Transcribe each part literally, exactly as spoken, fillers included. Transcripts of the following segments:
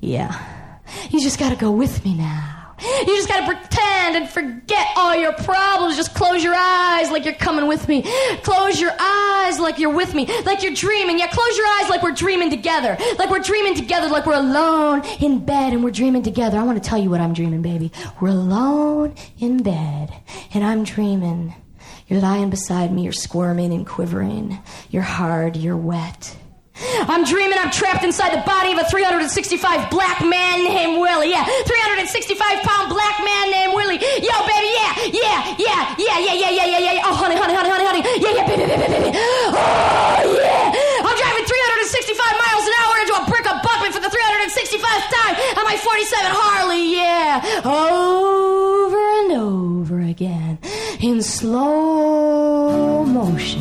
Yeah. You just gotta go with me now. You just gotta pretend and forget all your problems. Just close your eyes like you're coming with me. Close your eyes like you're with me, like you're dreaming. Yeah, close your eyes like we're dreaming together. Like we're dreaming together, like we're alone in bed and we're dreaming together. I want to tell you what I'm dreaming, baby. We're alone in bed and I'm dreaming. You're lying beside me, you're squirming and quivering. You're hard, you're wet. I'm dreaming I'm trapped inside the body of a three hundred sixty-five black man named Willie. Yeah, three hundred sixty-five pound black man named Willie. Yo, baby, yeah, yeah, yeah, yeah, yeah, yeah, yeah, yeah, yeah. Oh, honey, honey, honey, honey, honey. Yeah, yeah, baby, baby, baby. Oh, yeah. I'm driving three hundred sixty-five miles an hour into a brick abutment for the three hundred sixty-fifth time on my forty-seven Harley, yeah. Over and over again in slow motion.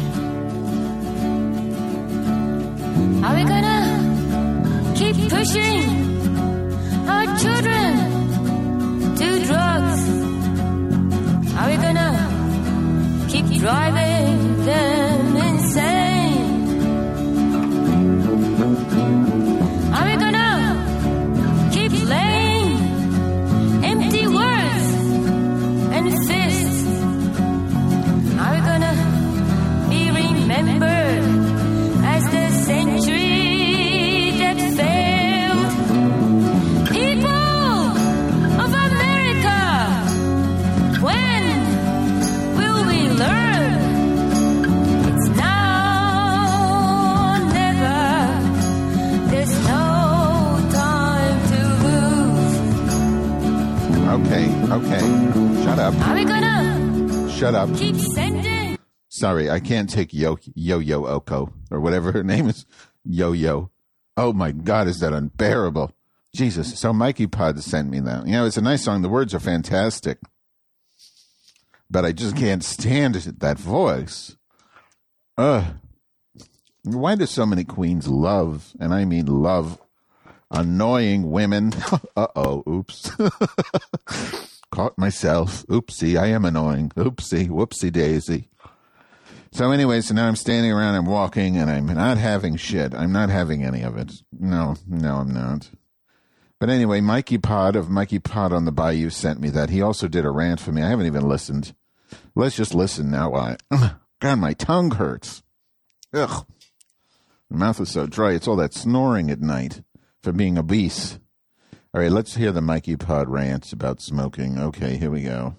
Are we gonna keep pushing our children to drugs? Are we gonna keep driving them insane? Are we gonna keep laying empty words and fists? Are we gonna be remembered as the century that failed? People of America, when will we learn? It's now or never. There's no time to lose. Okay, okay. Shut up. Are we gonna Shut up. keep sending? Sorry, I can't take Yo Yo Yo Oko or whatever her name is. Yo Yo. Oh my God, is that unbearable? Jesus. So Mikey Pod sent me that. You know, it's a nice song. The words are fantastic, but I just can't stand that voice. Ugh. Why do so many queens love, and I mean love, annoying women? Uh oh. Oops. Caught myself. Oopsie. I am annoying. Oopsie. Whoopsie daisy. So anyway, so now I'm standing around and walking, and I'm not having shit. I'm not having any of it. No, no, I'm not. But anyway, Mikey Pod of Mikey Pod on the Bayou sent me that. He also did a rant for me. I haven't even listened. Let's just listen now. Why? God, my tongue hurts. Ugh. My mouth is so dry. It's all that snoring at night from being obese. All right, let's hear the Mikey Pod rant about smoking. Okay, here we go.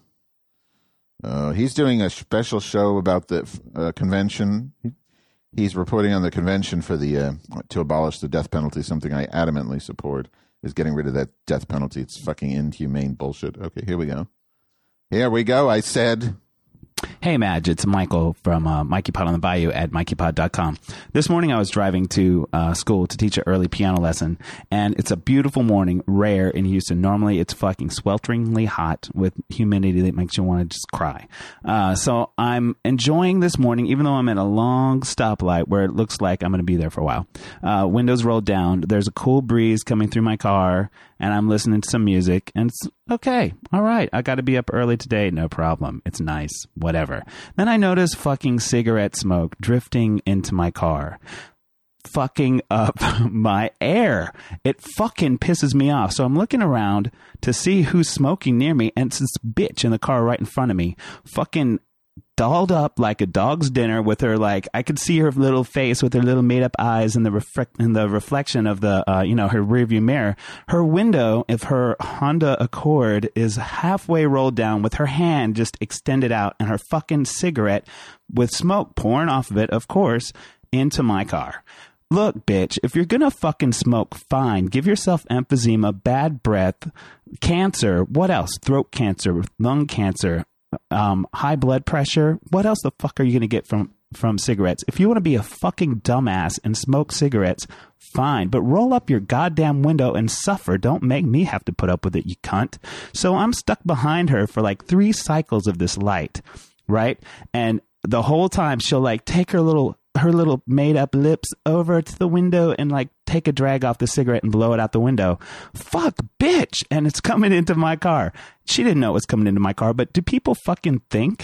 Uh, he's doing a special show about the uh, convention. He's reporting on the convention for the uh, to abolish the death penalty, something I adamantly support, is getting rid of that death penalty. It's fucking inhumane bullshit. Okay, here we go. Here we go, I said. Hey, Madge, it's Michael from uh, Mikey Pod on the Bayou at mikey pod dot com. This morning I was driving to uh, school to teach an early piano lesson, and it's a beautiful morning, rare in Houston. Normally it's fucking swelteringly hot with humidity that makes you want to just cry. Uh, so I'm enjoying this morning, even though I'm at a long stoplight where it looks like I'm going to be there for a while. Uh, windows rolled down. There's a cool breeze coming through my car, and I'm listening to some music, and it's okay. All right. I got to be up early today. No problem. It's nice. Whatever. Then I notice fucking cigarette smoke drifting into my car, fucking up my air. It fucking pisses me off. So I'm looking around to see who's smoking near me, and it's this bitch in the car right in front of me, fucking dolled up like a dog's dinner with her, like, I could see her little face with her little made up eyes in the reflect in the reflection of the, uh, you know, her rearview mirror. Her window of her Honda Accord is halfway rolled down with her hand just extended out and her fucking cigarette with smoke pouring off of it, of course, into my car. Look, bitch, if you're gonna fucking smoke, fine. Give yourself emphysema, bad breath, cancer, what else? Throat cancer, lung cancer, um, high blood pressure. What else the fuck are you gonna get from, from cigarettes? If you want to be a fucking dumbass and smoke cigarettes, fine. But roll up your goddamn window and suffer. Don't make me have to put up with it, you cunt. So I'm stuck behind her for like three cycles of this light, right? And the whole time she'll like take her little her little made up lips over to the window and like take a drag off the cigarette and blow it out the window. Fuck, bitch. And it's coming into my car. She didn't know it was coming into my car, but do people fucking think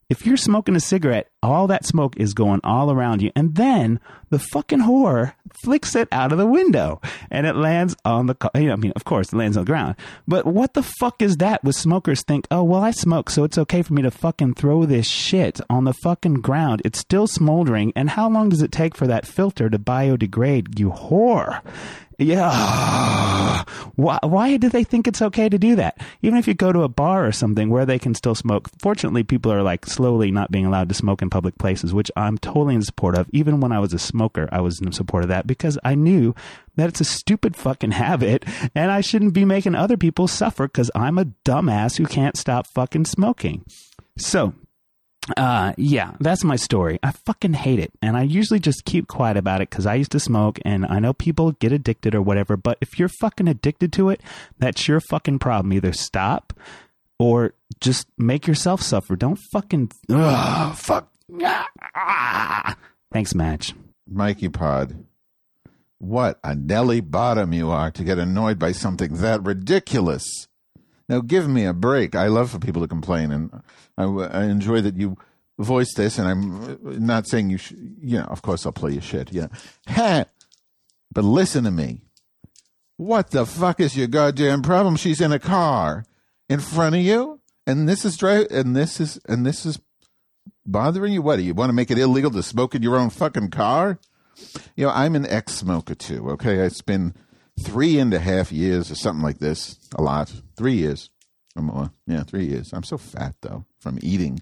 If you're smoking a cigarette, all that smoke is going all around you. And then the fucking whore flicks it out of the window and it lands on the car. I mean, of course, it lands on the ground. But what the fuck is that with smokers think, oh, well, I smoke, so it's okay for me to fucking throw this shit on the fucking ground. It's still smoldering. And how long does it take for that filter to biodegrade, you whore? Yeah. Why, why do they think it's okay to do that? Even if you go to a bar or something where they can still smoke. Fortunately, people are like slowly not being allowed to smoke in public places, which I'm totally in support of. Even when I was a smoker, I was in support of that because I knew that it's a stupid fucking habit and I shouldn't be making other people suffer because I'm a dumbass who can't stop fucking smoking. So, Uh, yeah, that's my story. I fucking hate it. And I usually just keep quiet about it because I used to smoke and I know people get addicted or whatever. But if you're fucking addicted to it, that's your fucking problem. Either stop or just make yourself suffer. Don't fucking, ugh, fuck. Thanks, Madge. Mikey Pod, what a Nelly bottom you are to get annoyed by something that ridiculous. Now, give me a break. I love for people to complain, and I, I enjoy that you voice this, and I'm not saying you should, you know, of course I'll play your shit, yeah. Ha! But listen to me. What the fuck is your goddamn problem? She's in a car in front of you, and this is dry, and this is, and this is bothering you? What, do you want to make it illegal to smoke in your own fucking car? You know, I'm an ex-smoker, too, okay? It's been three and a half years or something like this. A lot. Three years or more. Yeah, three years. I'm so fat, though, from eating.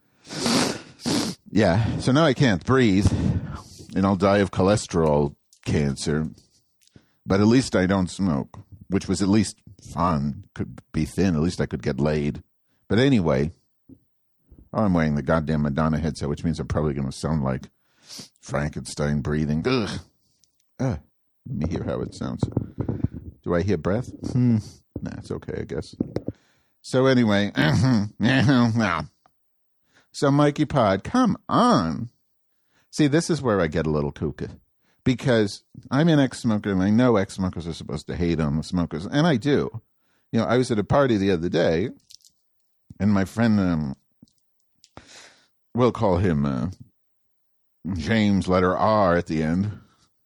Yeah, so now I can't breathe, and I'll die of cholesterol cancer. But at least I don't smoke, which was at least fun. Could be thin. At least I could get laid. But anyway, oh, I'm wearing the goddamn Madonna headset, which means I'm probably going to sound like Frankenstein breathing. Ugh. Ugh. Let me hear how it sounds. Do I hear breath? Hmm. Nah, it's okay, I guess. So anyway, so Mikey Pod, come on. See, this is where I get a little kooky. Because I'm an ex-smoker, and I know ex-smokers are supposed to hate on the smokers, and I do. You know, I was at a party the other day, and my friend, um, we'll call him uh, James, letter R at the end.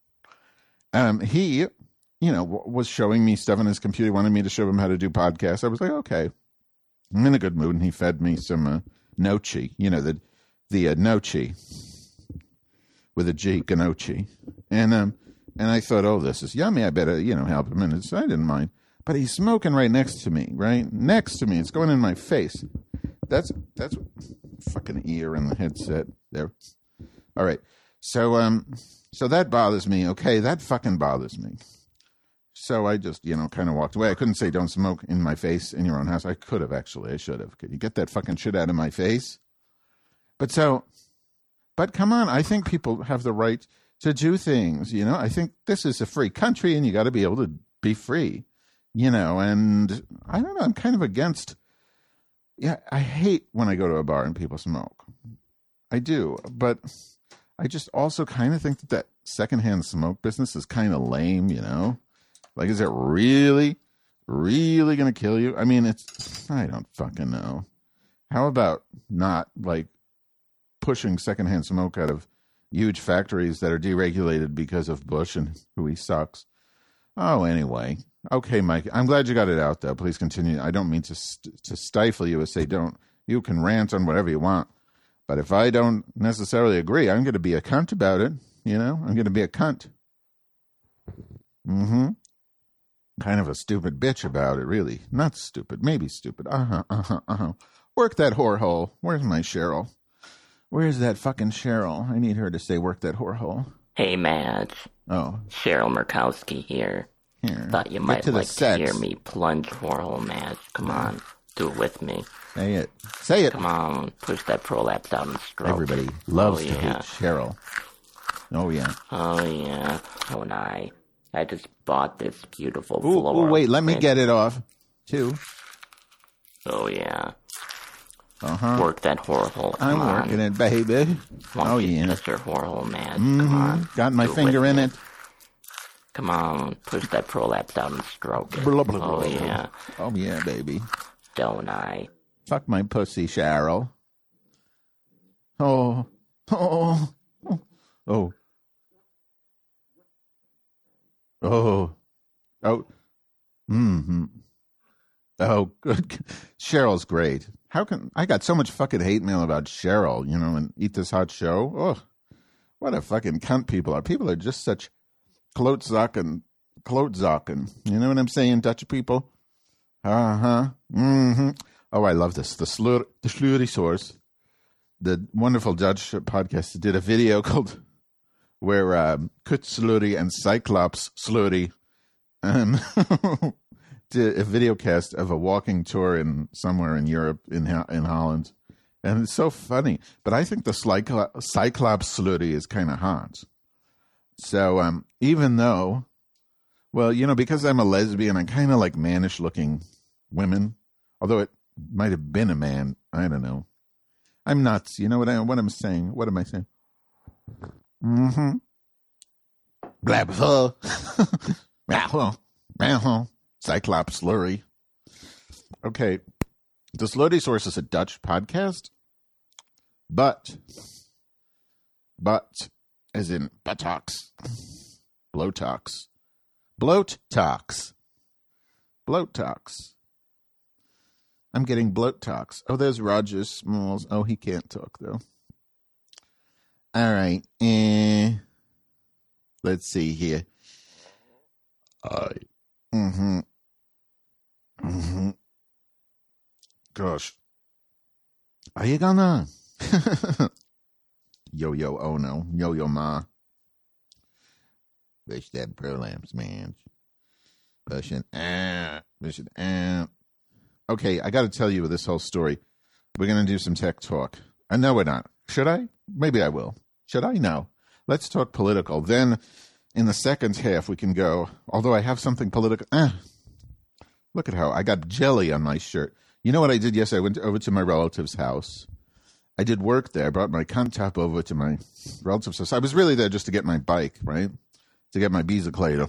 Um, he, you know, w- was showing me stuff on his computer, wanted me to show him how to do podcasts. I was like, okay, I'm in a good mood, and he fed me some uh, Nochi, you know, the the uh, Nochi with a G, Ganochi. And um, and I thought, oh, this is yummy. I better, you know, help him. And so I didn't mind. But he's smoking right next to me, right? Next to me. It's going in my face. That's, that's fucking ear in the headset there. All right. So, um... So that bothers me, okay? That fucking bothers me. So I just, you know, kind of walked away. I couldn't say don't smoke in my face in your own house. I could have, actually. I should have. Could you get that fucking shit out of my face? But so, but come on. I think people have the right to do things, you know? I think this is a free country, and you got to be able to be free, you know? And I don't know. I'm kind of against, yeah, I hate when I go to a bar and people smoke. I do. But I just also kind of think that that secondhand smoke business is kind of lame, you know? Like, is it really, really going to kill you? I mean, it's, I don't fucking know. How about not, like, pushing secondhand smoke out of huge factories that are deregulated because of Bush and who he sucks? Oh, anyway. Okay, Mike, I'm glad you got it out, though. Please continue. I don't mean to st- to stifle you or say don't. You can rant on whatever you want. But if I don't necessarily agree, I'm going to be a cunt about it. You know, I'm going to be a cunt. Mm-hmm. Kind of a stupid bitch about it, really. Not stupid, maybe stupid. Uh-huh, uh-huh, uh-huh. Work that whore hole. Where's my Cheryl? Where's that fucking Cheryl? I need her to say work that whore hole. Hey, Madge. Oh. Cheryl Murkowski here. Here. Thought you Get might to the like sex. to hear me plunge whore hole, Madge. Come on, do it with me. Say it. Say it. Come on, push that prolapse out and stroke. Everybody loves oh, to yeah. hate Cheryl. Oh, yeah. Oh, yeah. Oh, and I. I just bought this beautiful Ooh, floral. ooh, wait, let me print. get it off, too. Oh, yeah. Uh-huh. Work that whore hole. Come I'm on. working it, baby. Won't Oh, you, yeah. Mister Whore hole, Madge. Mm-hmm. Come on. Got my do it finger with in me. it. Come on, push that prolapse out and stroke it. Blah, blah, blah, oh, blah. yeah. Oh, yeah, baby. Don't I? Fuck my pussy, Cheryl. Oh, oh, oh, oh, oh, mm-hmm. Oh, good. Cheryl's great. How can I got so much fucking hate mail about Cheryl, you know, and Eat This Hot Show? Oh, what a fucking cunt people are. People are just such klootzakken, klootzakken. You know what I'm saying, Dutch people? Uh-huh. Mm-hmm. Oh, I love this. The slur, the Slurry Source, the wonderful Dutch podcast, did a video called where um, Kut Slurry and Cyclops Slurry um, did a video cast of a walking tour in somewhere in Europe, in in Holland. And it's so funny. But I think the Cyclo- Cyclops Slurry is kind of hot. So um, even though, well, you know, because I'm a lesbian, I kind of like mannish-looking women. Although it might have been a man. I don't know. I'm nuts. You know what, I, what I'm saying? What am I saying? Mm-hmm. Blah, blah. Cyclops Slurry. Okay. The Slurry Source is a Dutch podcast. But, but, as in buttocks, blowtox, bloat talks, bloat talks. I'm getting bloat talks. Oh, there's Roger Smalls. Oh, he can't talk though. All right, eh, let's see here. Uh, mm-hmm, mm-hmm. Gosh, are you gonna? Yo, yo, oh no. Yo, yo, ma. Wish that prolapse, man. Pushing out. Pushing out. Okay, I got to tell you this whole story. We're going to do some tech talk. I know we're not. Should I? Maybe I will. Should I? No. Let's talk political. Then, in the second half, we can go, although I have something political. Eh, look at how I got jelly on my shirt. You know what I did yesterday? I went over to my relative's house. I did work there. I brought my cunt top over to my relative's house. I was really there just to get my bike, right? To get my bicicleta.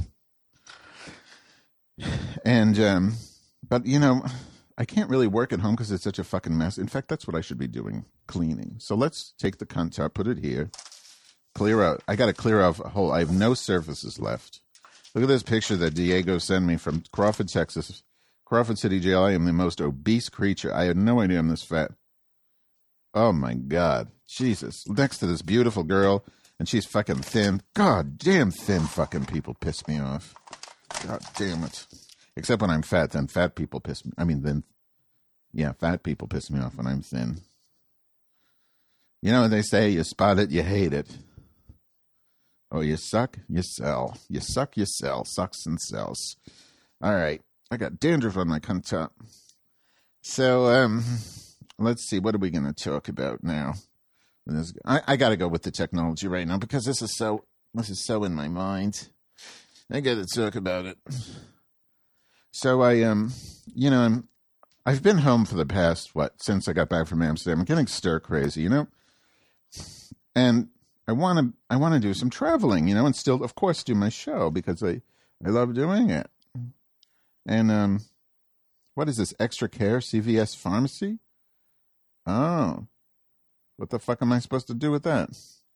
And, um, but, you know, I can't really work at home because it's such a fucking mess. In fact, that's what I should be doing, cleaning. So let's take the cunt top, put it here, clear out. I got to clear off a whole, I have no surfaces left. Look at this picture that Diego sent me from Crawford, Texas. Crawford City Jail. I am the most obese creature. I had no idea I'm this fat. Oh, my God. Jesus. Next to this beautiful girl, and she's fucking thin. God damn thin fucking people piss me off. God damn it. Except when I'm fat, then fat people piss me. I mean, then, yeah, fat people piss me off when I'm thin. You know what they say? You spot it, you hate it. Oh, you suck, you sell. You suck, you sell. Sucks and sells. All right. I got dandruff on my cunt top. So, um... let's see, what are we going to talk about now? This, I, I got to go with the technology right now because this is so this is so in my mind. I got to talk about it. So I um, you know, I'm I've been home for the past what since I got back from Amsterdam. I'm getting stir crazy, you know, and I want to I want to do some traveling, you know, and still, of course, do my show because I I love doing it. And um, what is this? Extra Care C V S Pharmacy? Oh, what the fuck am I supposed to do with that?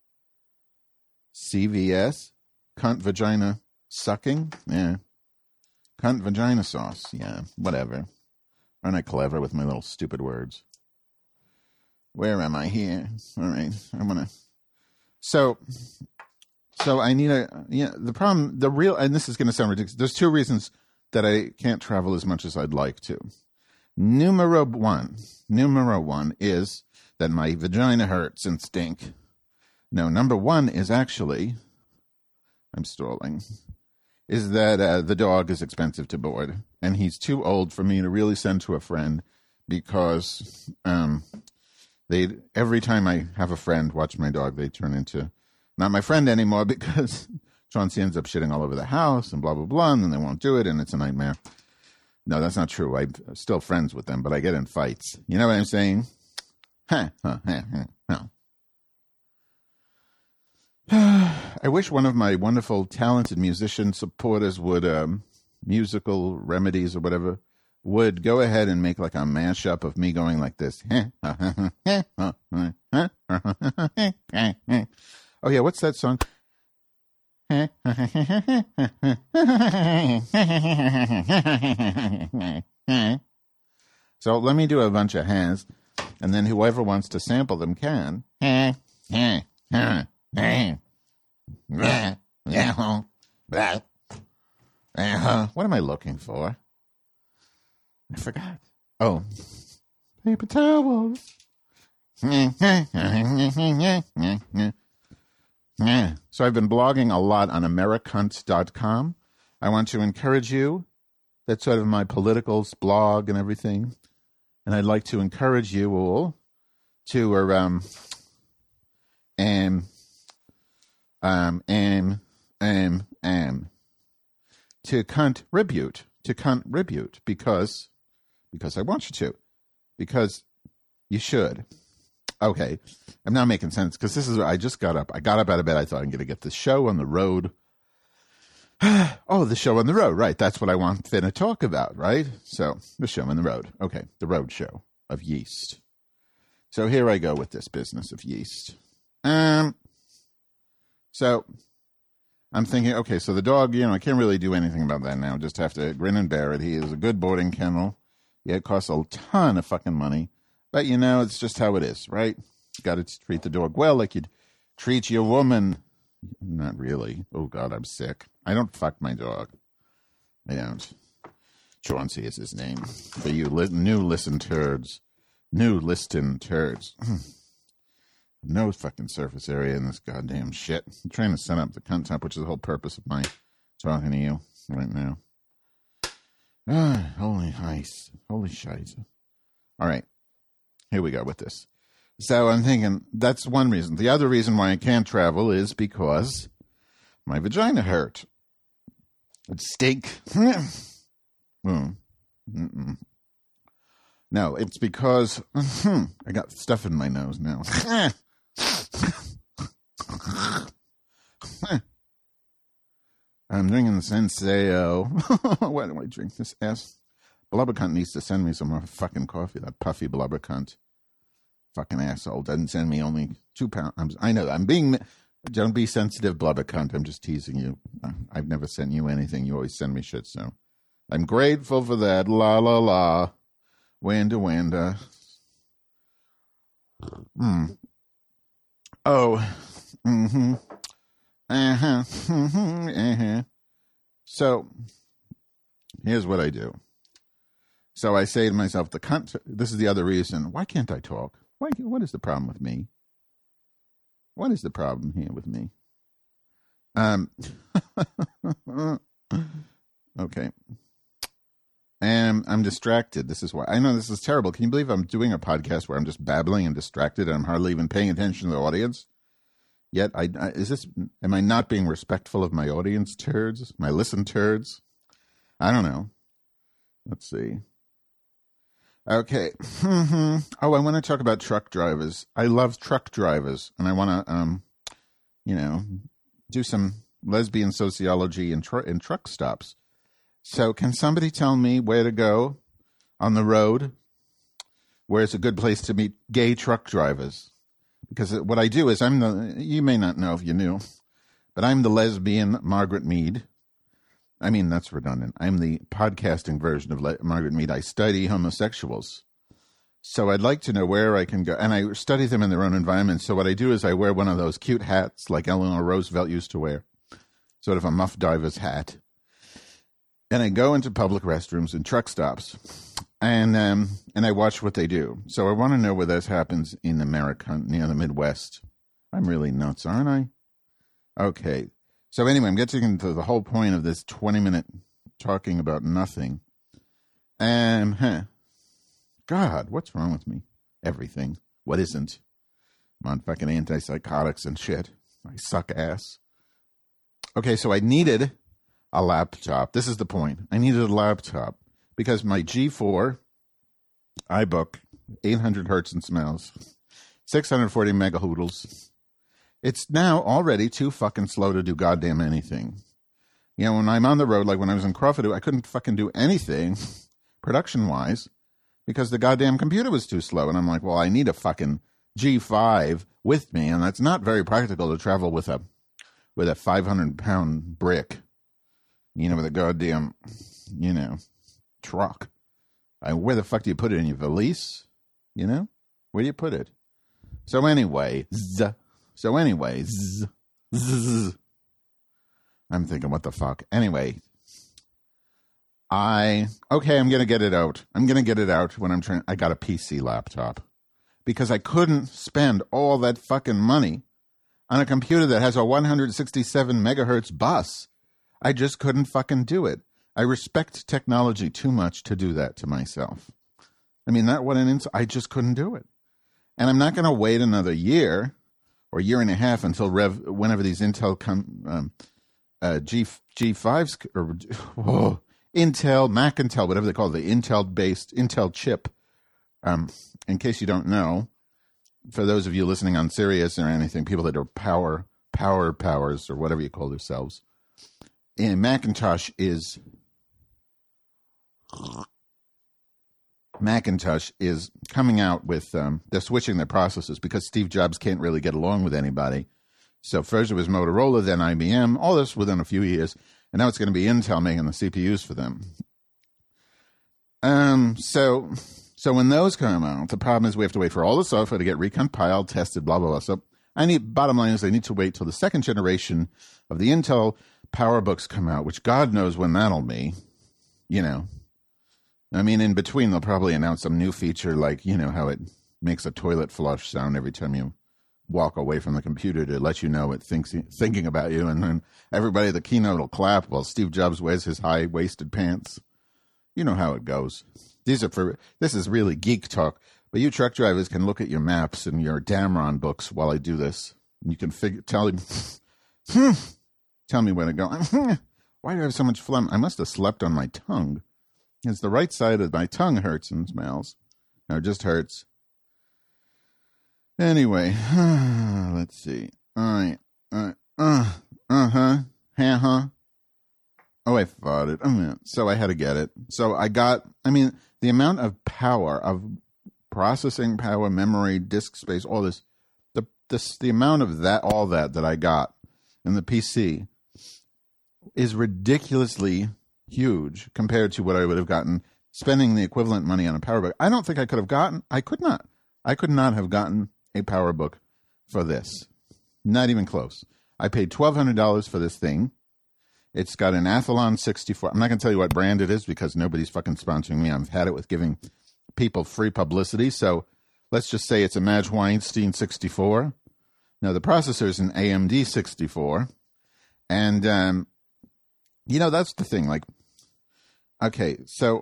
C V S? Cunt vagina sucking? Yeah. Cunt vagina sauce? Yeah, whatever. Aren't I clever with my little stupid words? Where am I here? All right, I'm gonna. So, so I need a. Yeah, the problem, the real, and this is going to sound ridiculous. There's two reasons that I can't travel as much as I'd like to. Numero one, numero one is that my vagina hurts and stink. No, number one is actually, I'm stalling, is that uh, the dog is expensive to board, and he's too old for me to really send to a friend because um, they every time I have a friend watch my dog, they turn into not my friend anymore because Chauncey ends up shitting all over the house and blah, blah, blah, and then they won't do it, and it's a nightmare. No, that's not true. I'm still friends with them, but I get in fights. You know what I'm saying? Huh, huh, huh, huh, huh. I wish one of my wonderful, talented musician supporters would, um, musical remedies or whatever, would go ahead and make like a mashup of me going like this. Oh, yeah, what's that song? So let me do a bunch of hands, and then whoever wants to sample them can. What am I looking for? I forgot. Oh, paper towels. So I've been blogging a lot on Americunt dot com. I want to encourage you. That's sort of my politicals blog and everything. And I'd like to encourage you all to um um um um um um to contribute to contribute because because I want you to because you should. Okay, I'm now making sense because this is I just got up. I got up out of bed. I thought I'm going to get the show on the road. Oh, the show on the road, right? That's what I want to talk about, right? So the show on the road. Okay, the road show of yeast. So here I go with this business of yeast. Um. So I'm thinking, okay, so the dog, you know, I can't really do anything about that now. Just have to grin and bear it. He is a good boarding kennel. Yeah, it costs a ton of fucking money. But, you know, it's just how it is, right? You got to treat the dog well like you'd treat your woman. Not really. Oh, God, I'm sick. I don't fuck my dog. I don't. Chauncey is his name. For you li- new listen turds. New listen turds. No fucking surface area in this goddamn shit. I'm trying to set up the cunt top, which is the whole purpose of my talking to you right now. Ah, holy heist. Holy shite. All right. Here we go with this. So I'm thinking that's one reason. The other reason why I can't travel is because my vagina hurt. It stink. mm. No, it's because I got stuff in my nose now. I'm drinking the Senseo. Why do I drink this ass? Blubbercunt needs to send me some more fucking coffee. That puffy blubbercunt. Fucking asshole. Doesn't send me only two pounds. I know. I'm being... Don't be sensitive, blubbercunt. I'm just teasing you. I've never sent you anything. You always send me shit, so... I'm grateful for that. La, la, la. Wanda, Wanda. Hmm. Oh. Mm-hmm. Uh-huh. Mm-hmm. Uh-huh. So, here's what I do. So I say to myself, the cunt, this is the other reason. Why can't I talk? Why? What is the problem with me? What is the problem here with me? Um. Okay. And I'm distracted. This is why. I know this is terrible. Can you believe I'm doing a podcast where I'm just babbling and distracted and I'm hardly even paying attention to the audience? Yet, I, I is this, am I not being respectful of my audience turds? My listen turds? I don't know. Let's see. Okay. Oh, I want to talk about truck drivers. I love truck drivers, and I want to, um, you know, do some lesbian sociology in, tr- in truck stops. So can somebody tell me where to go on the road? Where's a good place to meet gay truck drivers? Because what I do is I'm the, you may not know if you knew, but I'm the lesbian Margaret Mead. I mean, that's redundant. I'm the podcasting version of Le- Margaret Mead. I study homosexuals. So I'd like to know where I can go. And I study them in their own environment. So what I do is I wear one of those cute hats like Eleanor Roosevelt used to wear, sort of a muff diver's hat. And I go into public restrooms and truck stops. And um, and I watch what they do. So I want to know where this happens in America, near the Midwest. I'm really nuts, aren't I? Okay. So anyway, I'm getting into the whole point of this twenty-minute talking about nothing. Um, huh. God, what's wrong with me? Everything. What isn't? I'm on fucking antipsychotics and shit. I suck ass. Okay, so I needed a laptop. This is the point. I needed a laptop because my G four iBook, eight hundred hertz and smells, six hundred forty megahoodles. It's now already too fucking slow to do goddamn anything. You know, when I'm on the road, like when I was in Crawford, I couldn't fucking do anything. production-wise, because the goddamn computer was too slow. And I'm like, well, I need a fucking G five with me, and that's not very practical to travel with a with a five hundred pound brick, you know, with a goddamn, you know, truck. I, where the fuck do you put it in your valise? You know, where do you put it? So anyway, z- so anyway, z- z- I'm thinking, what the fuck? Anyway, I okay, I'm gonna get it out. I'm gonna get it out when I'm trying. I got a P C laptop because I couldn't spend all that fucking money on a computer that has a one hundred sixty-seven megahertz bus. I just couldn't fucking do it. I respect technology too much to do that to myself. I mean, that what an ins- I just couldn't do it. And I'm not going to wait another year or year and a half until Rev, whenever these Intel come, um, uh, G, G5s, or oh, Intel, Mac Intel, whatever they call it, the Intel-based, Intel chip. Um, in case you don't know, for those of you listening on Sirius or anything, people that are power, power powers, or whatever you call yourselves, and Macintosh is... Macintosh is coming out with, um, they're switching their processors because Steve Jobs can't really get along with anybody. So first it was Motorola, then I B M, all this within a few years. And now it's going to be Intel making the C P Us for them. Um, so, so when those come out, the problem is we have to wait for all the software to get recompiled, tested, blah, blah, blah. So I need, bottom line is I need to wait till the second generation of the Intel PowerBooks come out, which God knows when that'll be, you know. I mean, in between, they'll probably announce some new feature like, you know, how it makes a toilet flush sound every time you walk away from the computer to let you know it thinks thinking about you. And then everybody at the keynote will clap while Steve Jobs wears his high-waisted pants. You know how it goes. These are for, this is really geek talk, but you truck drivers can look at your maps and your Damron books while I do this. And you can figure, tell him, tell me where to go. Why do I have so much phlegm? I must have slept on my tongue. It's the right side of my tongue hurts and smells. No, it just hurts. Anyway, let's see. All right. Uh, uh, uh-huh. Uh-huh. Oh, I fought it. Oh, so I had to get it. So I got, I mean, the amount of power, of processing power, memory, disk space, all this, the this the amount of that, all that that I got in the P C is ridiculously huge compared to what I would have gotten spending the equivalent money on a PowerBook. I don't think I could have gotten, I could not. I could not have gotten a PowerBook for this. Not even close. I paid twelve hundred dollars for this thing. It's got an Athlon sixty-four. I'm not going to tell you what brand it is because nobody's fucking sponsoring me. I've had it with giving people free publicity. So let's just say it's a Madge Weinstein sixty-four. Now, the processor is an A M D sixty-four. And, um, you know, that's the thing. Like, okay, so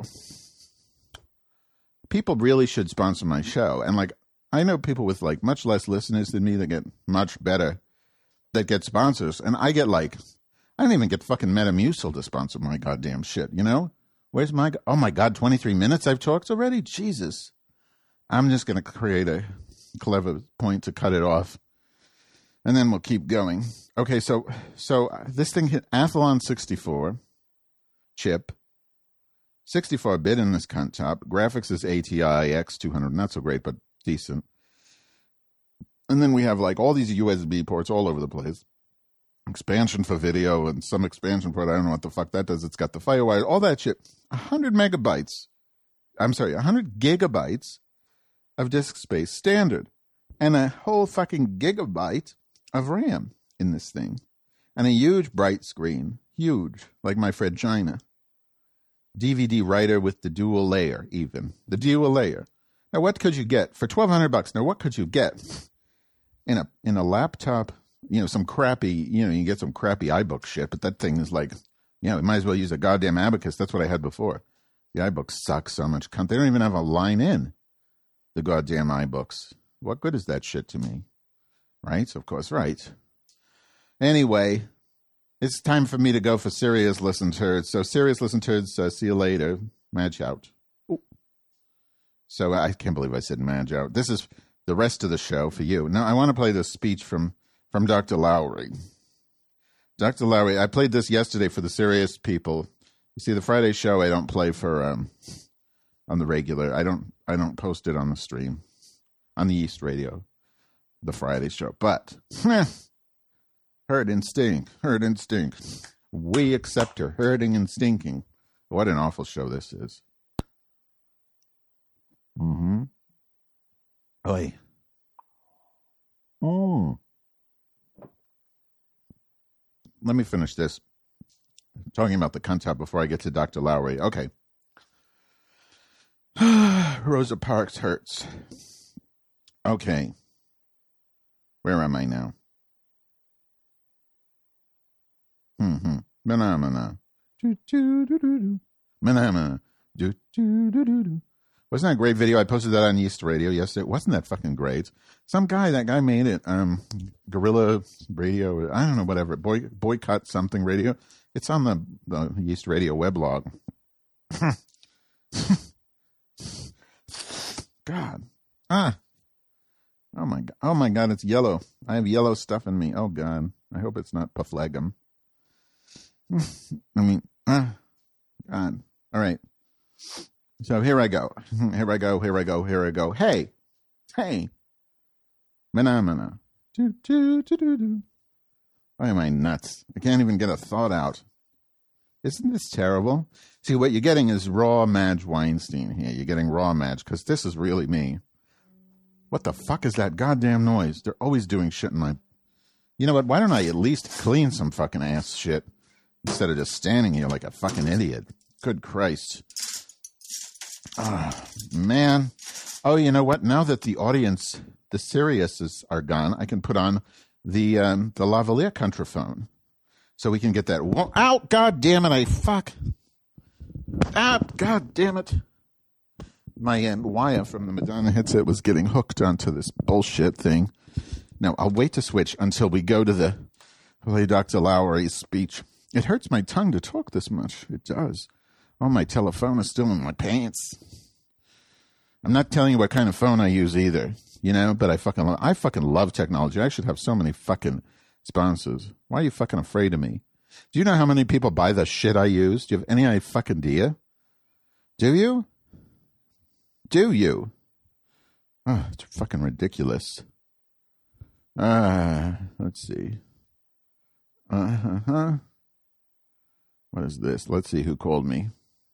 people really should sponsor my show. And, like, I know people with, like, much less listeners than me that get much better, that get sponsors. And I get, like, I don't even get fucking Metamucil to sponsor my goddamn shit, you know? Where's my, oh, my God, twenty-three minutes I've talked already? Jesus. I'm just going to create a clever point to cut it off. And then we'll keep going. Okay, so so this thing hit Athlon sixty-four chip, sixty-four bit in this cunt top. Graphics is A T I X two hundred, not so great, but decent. And then we have like all these U S B ports all over the place. Expansion for video and some expansion port. I don't know what the fuck that does. It's got the FireWire, all that shit. one hundred megabytes. I'm sorry, one hundred gigabytes of disk space standard. And a whole fucking gigabyte of RAM in this thing. And a huge bright screen. Huge. Like my Fred China. D V D writer with the dual layer, even. The dual layer. Now, what could you get for twelve hundred bucks? Now, what could you get in a in a laptop? You know, some crappy, you know, you get some crappy iBook shit, but that thing is like, you know, you might as well use a goddamn Abacus. That's what I had before. The iBooks suck so much. They don't even have a line in the goddamn iBooks. What good is that shit to me? Right? Of course, right. Anyway, it's time for me to go for serious listen turds. So serious listen turds, uh, see you later. Madge out. Ooh. So I can't believe I said Madge out. This is the rest of the show for you. Now, I want to play this speech from, from Doctor Lowry. Doctor Lowry, I played this yesterday for the serious people. You see, the Friday show I don't play for um, on the regular. I don't I don't post it on the stream, on the East Radio, the Friday show. But Herd Instinct, Herd Instinct. We accept her, herding and stinking. What an awful show this is. Mm-hmm. Oi. Mm. Let me finish this. Talking about the cunt top before I get to Doctor Lowry. Okay. Rosa Parks hurts. Okay. Where am I now? Mm-hmm. Phenomena. Do-do-do-do-do. Phenomena. Do-do-do-do-do. Wasn't that a great video? I posted that on East Radio yesterday. Wasn't that fucking great? Some guy, that guy made it. Um, Guerrilla Radio. I don't know, whatever. Boy, boycott something radio. It's on the, the East Radio weblog. God. Ah. Oh my God. Oh my God. It's yellow. I have yellow stuff in me. Oh God. I hope it's not pufflegum. I mean, ah. God. All right. So here I go. Here I go. Here I go. Here I go. Hey. Hey. Phenomena. Do, do, do, do, do. Why am I nuts? I can't even get a thought out. Isn't this terrible? See, what you're getting is raw Madge Weinstein here. You're getting raw Madge, because this is really me. What the fuck is that goddamn noise? They're always doing shit in my... You know what? Why don't I at least clean some fucking ass shit instead of just standing here like a fucking idiot? Good Christ. Oh, man. Oh, you know what? Now that the audience, the Siriuses are gone, I can put on the um, the lavalier contraphone. So we can get that. Whoa, ow, God damn it, I fuck. Ah, God damn it. My um, wire from the Madonna headset was getting hooked onto this bullshit thing. Now, I'll wait to switch until we go to the play Doctor Lowry's speech. It hurts my tongue to talk this much. It does. Oh, my telephone is still in my pants. I'm not telling you what kind of phone I use either, you know, but I fucking love, I fucking love technology. I should have so many fucking sponsors. Why are you fucking afraid of me? Do you know how many people buy the shit I use? Do you have any fucking idea? Do you? Do you? Oh, it's fucking ridiculous. Ah, uh, let's see. Uh-huh. What is this? Let's see who called me.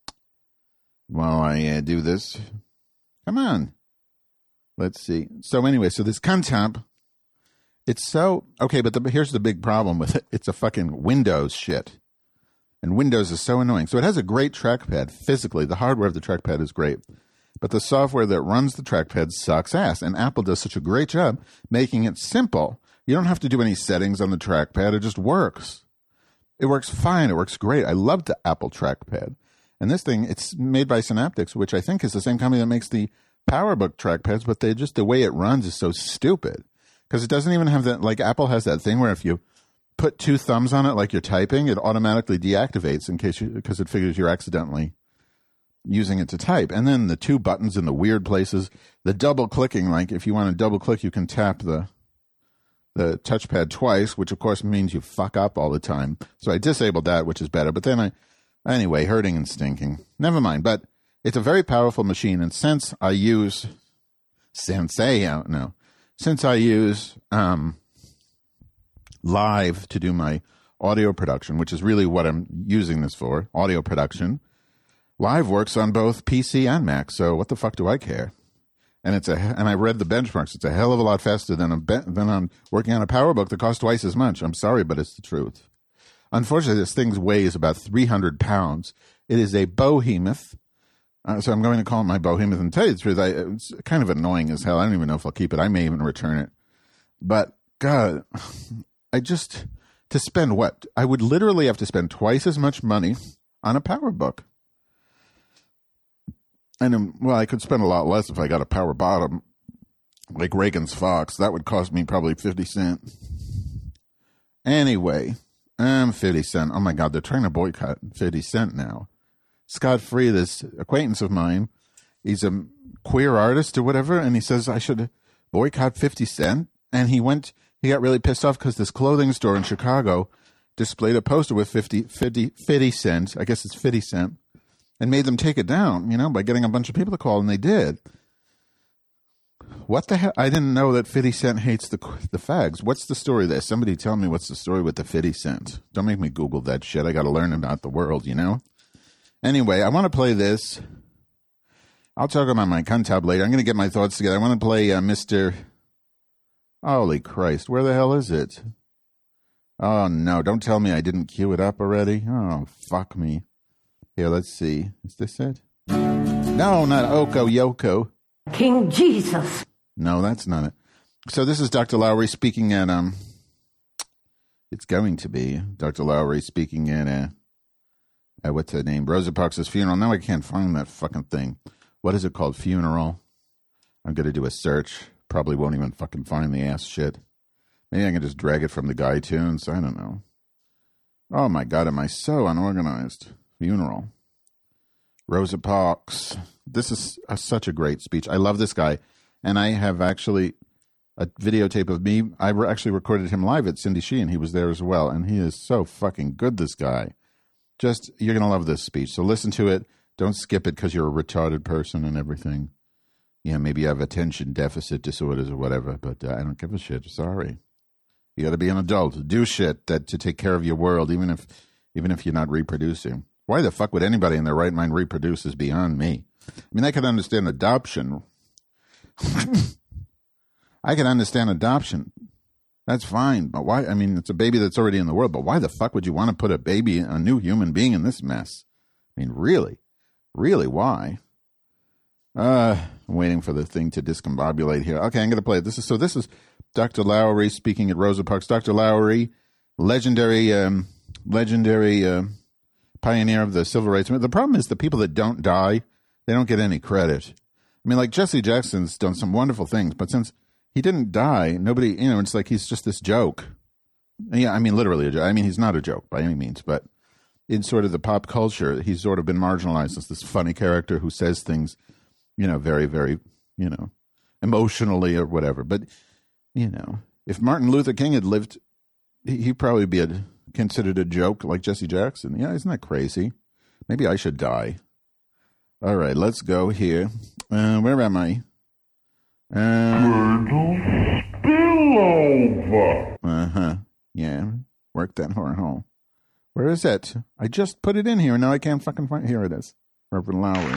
While I uh, do this. Come on. Let's see. So anyway, so this cuntop, it's so, okay, but the, here's the big problem with it. It's a fucking Windows shit. And Windows is so annoying. So it has a great trackpad. Physically, the hardware of the trackpad is great. But the software that runs the trackpad sucks ass. And Apple does such a great job making it simple. You don't have to do any settings on the trackpad. It just works. It works fine. It works great. I love the Apple trackpad. And this thing, it's made by Synaptics, which I think is the same company that makes the PowerBook trackpads, but they just, the way it runs is so stupid. Because it doesn't even have that, like Apple has that thing where if you put two thumbs on it like you're typing, it automatically deactivates in case you, because it figures you're accidentally using it to type. And then the two buttons in the weird places, the double clicking, like if you want to double click, you can tap the the touchpad twice, which of course means you fuck up all the time. So I disabled that, which is better. But then I, anyway, hurting and stinking. Never mind. But it's a very powerful machine. And since I use Sensei, no, since I use um, Live to do my audio production, which is really what I'm using this for, audio production, Live works on both P C and Mac. So what the fuck do I care? And it's a and I read the benchmarks. It's a hell of a lot faster than a be- than on working on a PowerBook that costs twice as much. I'm sorry, but it's the truth. Unfortunately, this thing weighs about three hundred pounds. It is a behemoth. Uh, so I'm going to call it my behemoth. And tell you the truth, I, it's kind of annoying as hell. I don't even know if I'll keep it. I may even return it. But God, I just to spend what I would literally have to spend twice as much money on a PowerBook. And, well, I could spend a lot less if I got a power bottom, like Reagan's Fox. That would cost me probably fifty cents. Anyway, um, fifty cents. Oh, my God, they're trying to boycott fifty cents now. Scott Free, this acquaintance of mine, he's a queer artist or whatever, and he says I should boycott fifty cents. And he went, he got really pissed off because this clothing store in Chicago displayed a poster with fifty, fifty, fifty cents. I guess it's fifty cents. and made them take it down, you know, by getting a bunch of people to call, and they did. What the hell? I didn't know that fifty Cent hates the the fags. What's the story there? Somebody tell me what's the story with the fifty Cent. Don't make me Google that shit. I got to learn about the world, you know? Anyway, I want to play this. I'll talk about my cunt tab later. I'm going to get my thoughts together. I want to play uh, Mister Holy Christ. Where the hell is it? Oh, no. Don't tell me I didn't queue it up already. Oh, fuck me. Here, let's see. Is this it? No, not Oko Yoko. King Jesus. No, that's not it. So this is Doctor Lowry speaking at, um, it's going to be Doctor Lowry speaking at, uh, at what's her name? Rosa Parks' funeral. Now I can't find that fucking thing. What is it called? Funeral. I'm going to do a search. Probably won't even fucking find the ass shit. Maybe I can just drag it from the iTunes. I don't know. Oh my God, am I so unorganized? Funeral. Rosa Parks. This is a, such a great speech. I love this guy. And I have actually a videotape of me. I re- actually recorded him live at Cindy Sheehan. He was there as well. And he is so fucking good, this guy. Just, you're going to love this speech. So listen to it. Don't skip it because you're a retarded person and everything. Yeah, maybe you have attention deficit disorders or whatever, but uh, I don't give a shit. Sorry. You got to be an adult. Do shit that to take care of your world, even if even if you're not reproducing. Why the fuck would anybody in their right mind reproduce is beyond me. I mean, I could understand adoption. I can understand adoption. That's fine. But why? I mean, it's a baby that's already in the world. But why the fuck would you want to put a baby, a new human being in this mess? I mean, really? Really, why? Uh, I'm waiting for the thing to discombobulate here. Okay, I'm going to play it. This is, so this is Doctor Lowry speaking at Rosa Parks. Doctor Lowry, legendary, um, legendary uh, pioneer of the civil rights movement. The problem is the people that don't die, they don't get any credit. I mean, like Jesse Jackson's done some wonderful things, but since he didn't die, nobody, you know, it's like he's just this joke. Yeah, I mean, literally a joke. I mean, he's not a joke by any means, but in sort of the pop culture, he's sort of been marginalized as this funny character who says things, you know, very, very, you know, emotionally or whatever. But, you know, if Martin Luther King had lived, he'd probably be a, considered a joke like Jesse Jackson. Yeah, isn't that crazy? Maybe I should die. All right, let's go here. Uh, where am I? Um, spillover. Uh-huh. Yeah, work that horn hole. Where is it? I just put it in here, and now I can't fucking find it. Here it is. Reverend Lowry.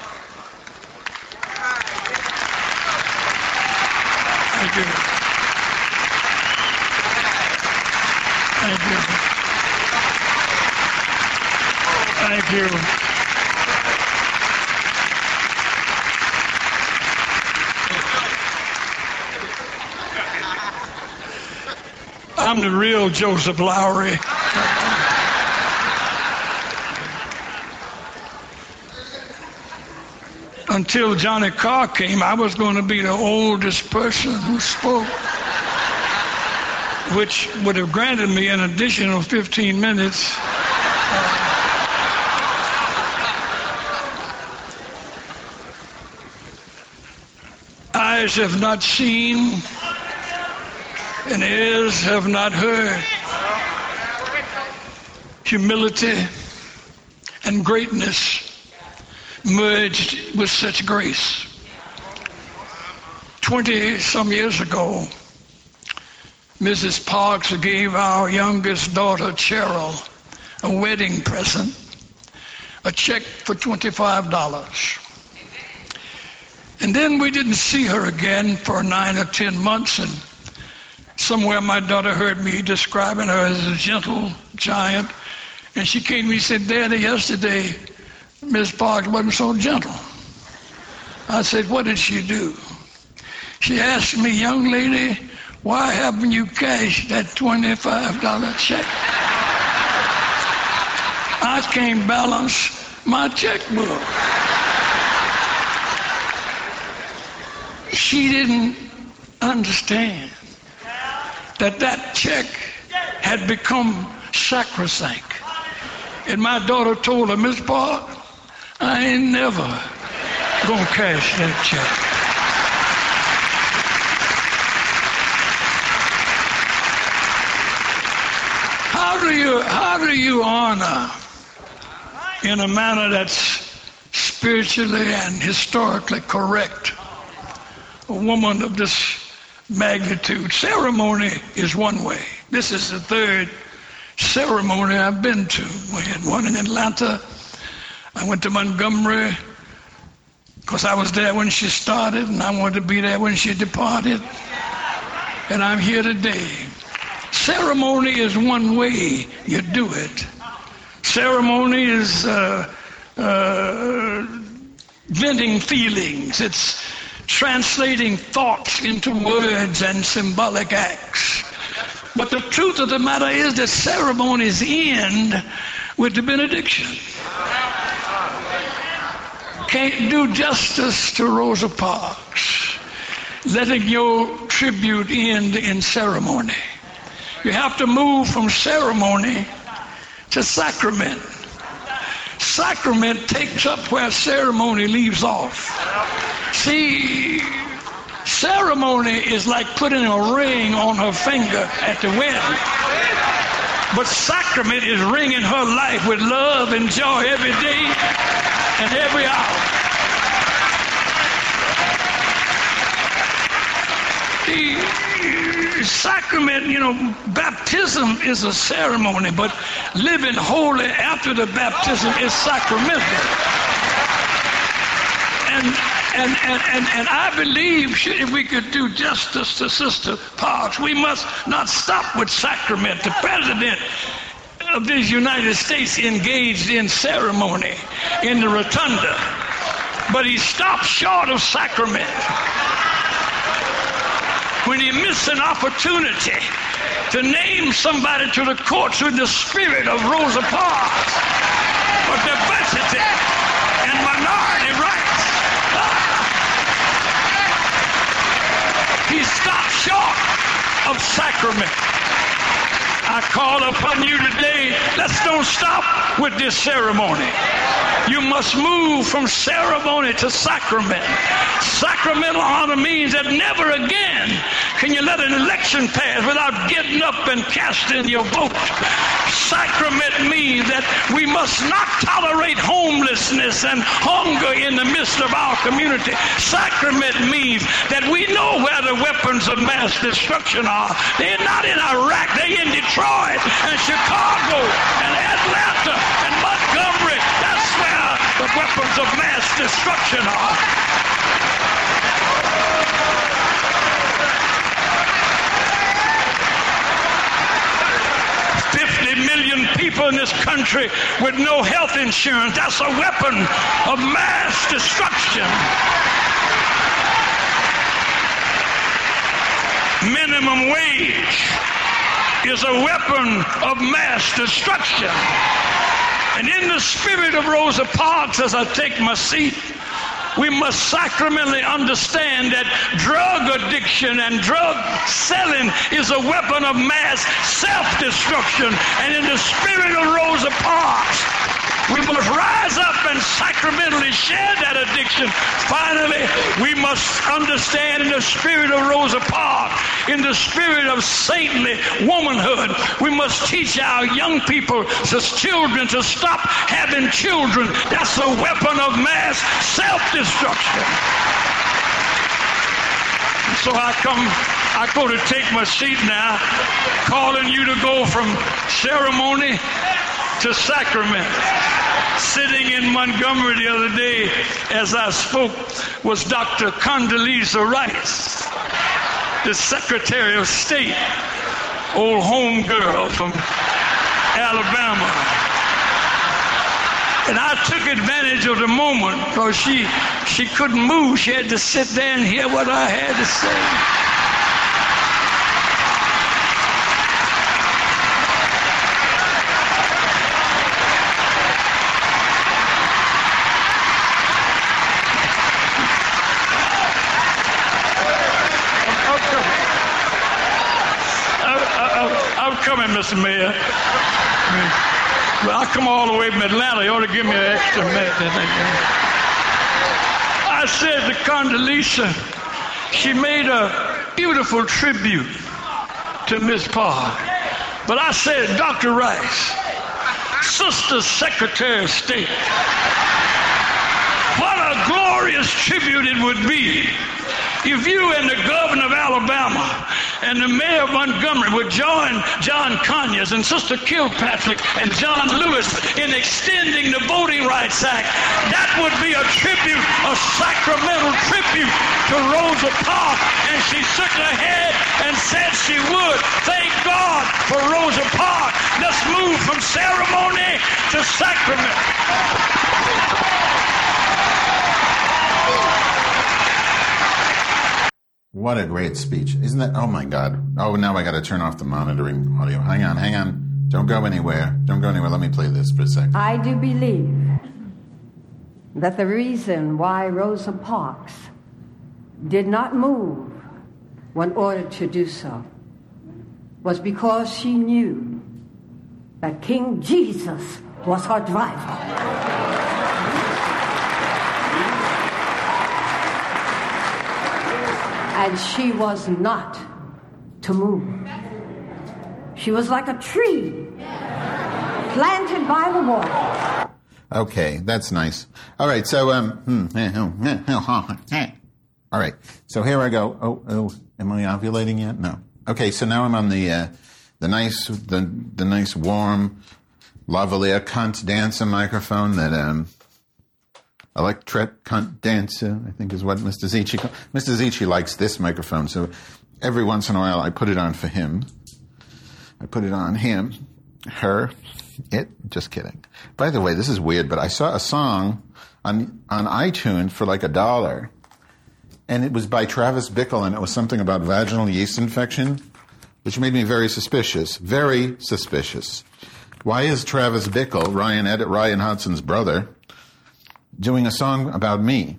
Thank you. Thank you. Thank you. I'm the real Joseph Lowry. Until Johnny Carr came, I was going to be the oldest person who spoke, which would have granted me an additional fifteen minutes. Eyes have not seen, and ears have not heard. Humility and greatness merged with such grace. Twenty-some years ago, Missus Parks gave our youngest daughter, Cheryl, a wedding present, a check for twenty-five dollars. And then we didn't see her again for nine or ten months, and somewhere my daughter heard me describing her as a gentle giant, and she came to me and said, "Daddy, yesterday Miss Parks wasn't so gentle." I said, "What did she do?" She asked me, "Young lady, why haven't you cashed that twenty-five dollar check?" I can't balance my checkbook. She didn't understand that that check had become sacrosanct. And my daughter told her, "Miss Parks, I ain't never gonna cash that check." How do you how do you honor in a manner that's spiritually and historically correct a woman of this magnitude. Ceremony is one way. This is the third ceremony I've been to. We had one in Atlanta. I went to Montgomery because I was there when she started and I wanted to be there when she departed. And I'm here today. Ceremony is one way you do it. Ceremony is uh, uh, venting feelings. It's translating thoughts into words and symbolic acts. But the truth of the matter is that ceremonies end with the benediction. Can't do justice to Rosa Parks, letting your tribute end in ceremony. You have to move from ceremony to sacrament. Sacrament takes up where ceremony leaves off. See, ceremony is like putting a ring on her finger at the wedding. But sacrament is ringing her life with love and joy every day and every hour. The sacrament, you know, baptism is a ceremony, but living holy after the baptism is sacramental. And And, and, and, and I believe if we could do justice to Sister Parks, we must not stop with sacrament. The President of these United States engaged in ceremony in the rotunda, but he stopped short of sacrament when he missed an opportunity to name somebody to the courts with the spirit of Rosa Parks for diversity and minority rights. He stopped short of sacrament. I call upon you today, let's don't stop with this ceremony. You must move from ceremony to sacrament. Sacramental honor means that never again can you let an election pass without getting up and casting your vote. Sacrament means that we must not tolerate homelessness and hunger in the midst of our community. Sacrament means that we know where the weapons of mass destruction are. They're not in Iraq, they're in Detroit and Chicago and Atlanta and Montgomery. That's where the weapons of mass destruction are. fifty million people in this country with no health insurance. That's a weapon of mass destruction. Minimum wage is a weapon of mass destruction. And in the spirit of Rosa Parks, as I take my seat, we must sacramentally understand that drug addiction and drug selling is a weapon of mass self-destruction. And in the spirit of Rosa Parks, we must rise up and sacramentally share that addiction. Finally, we must understand in the spirit of Rosa Parks, in the spirit of saintly womanhood, we must teach our young people, as children, to stop having children. That's a weapon of mass self-destruction. So I come, I go to take my seat now, calling you to go from ceremony to sacrament. Sitting in Montgomery the other day as I spoke was Doctor Condoleezza Rice, the Secretary of State, old homegirl from Alabama. And I took advantage of the moment because she, she couldn't move. She had to sit there and hear what I had to say. Coming, Mister Mayor. Well, I come all the way from Atlanta. You ought to give me an extra minute. I said to Condoleezza, she made a beautiful tribute to Miss Park. But I said, Doctor Rice, Sister Secretary of State, glorious tribute it would be if you and the governor of Alabama and the mayor of Montgomery would join John Conyers and Sister Kilpatrick and John Lewis in extending the Voting Rights Act. That would be a tribute, a sacramental tribute to Rosa Parks, and she shook her head and said she would. Thank God for Rosa Parks. Let's move from ceremony to sacrament. What a great speech. Isn't that? Oh, my God. Oh, now I got to turn off the monitoring audio. Hang on, hang on. Don't go anywhere. Don't go anywhere. Let me play this for a second. I do believe that the reason why Rosa Parks did not move when ordered to do so was because she knew that King Jesus was her driver. And she was not to move. She was like a tree planted by the water. Okay, that's nice. All right, so, um, all right, so here I go. Oh, oh, am I ovulating yet? No. Okay, so now I'm on the, uh, the nice, the, the nice warm lavalier cunt dancer microphone that, um, electric cunt dancer, I think is what Mister Zicci, Mister Zicci likes this microphone, so every once in a while I put it on for him. I put it on him, her, it, just kidding. By the way, this is weird, but I saw a song on, on iTunes for like a dollar, and it was by Travis Bickle, and it was something about vaginal yeast infection, which made me very suspicious, very suspicious. Why is Travis Bickle, Ryan Ed- Ryan Hudson's brother, doing a song about me,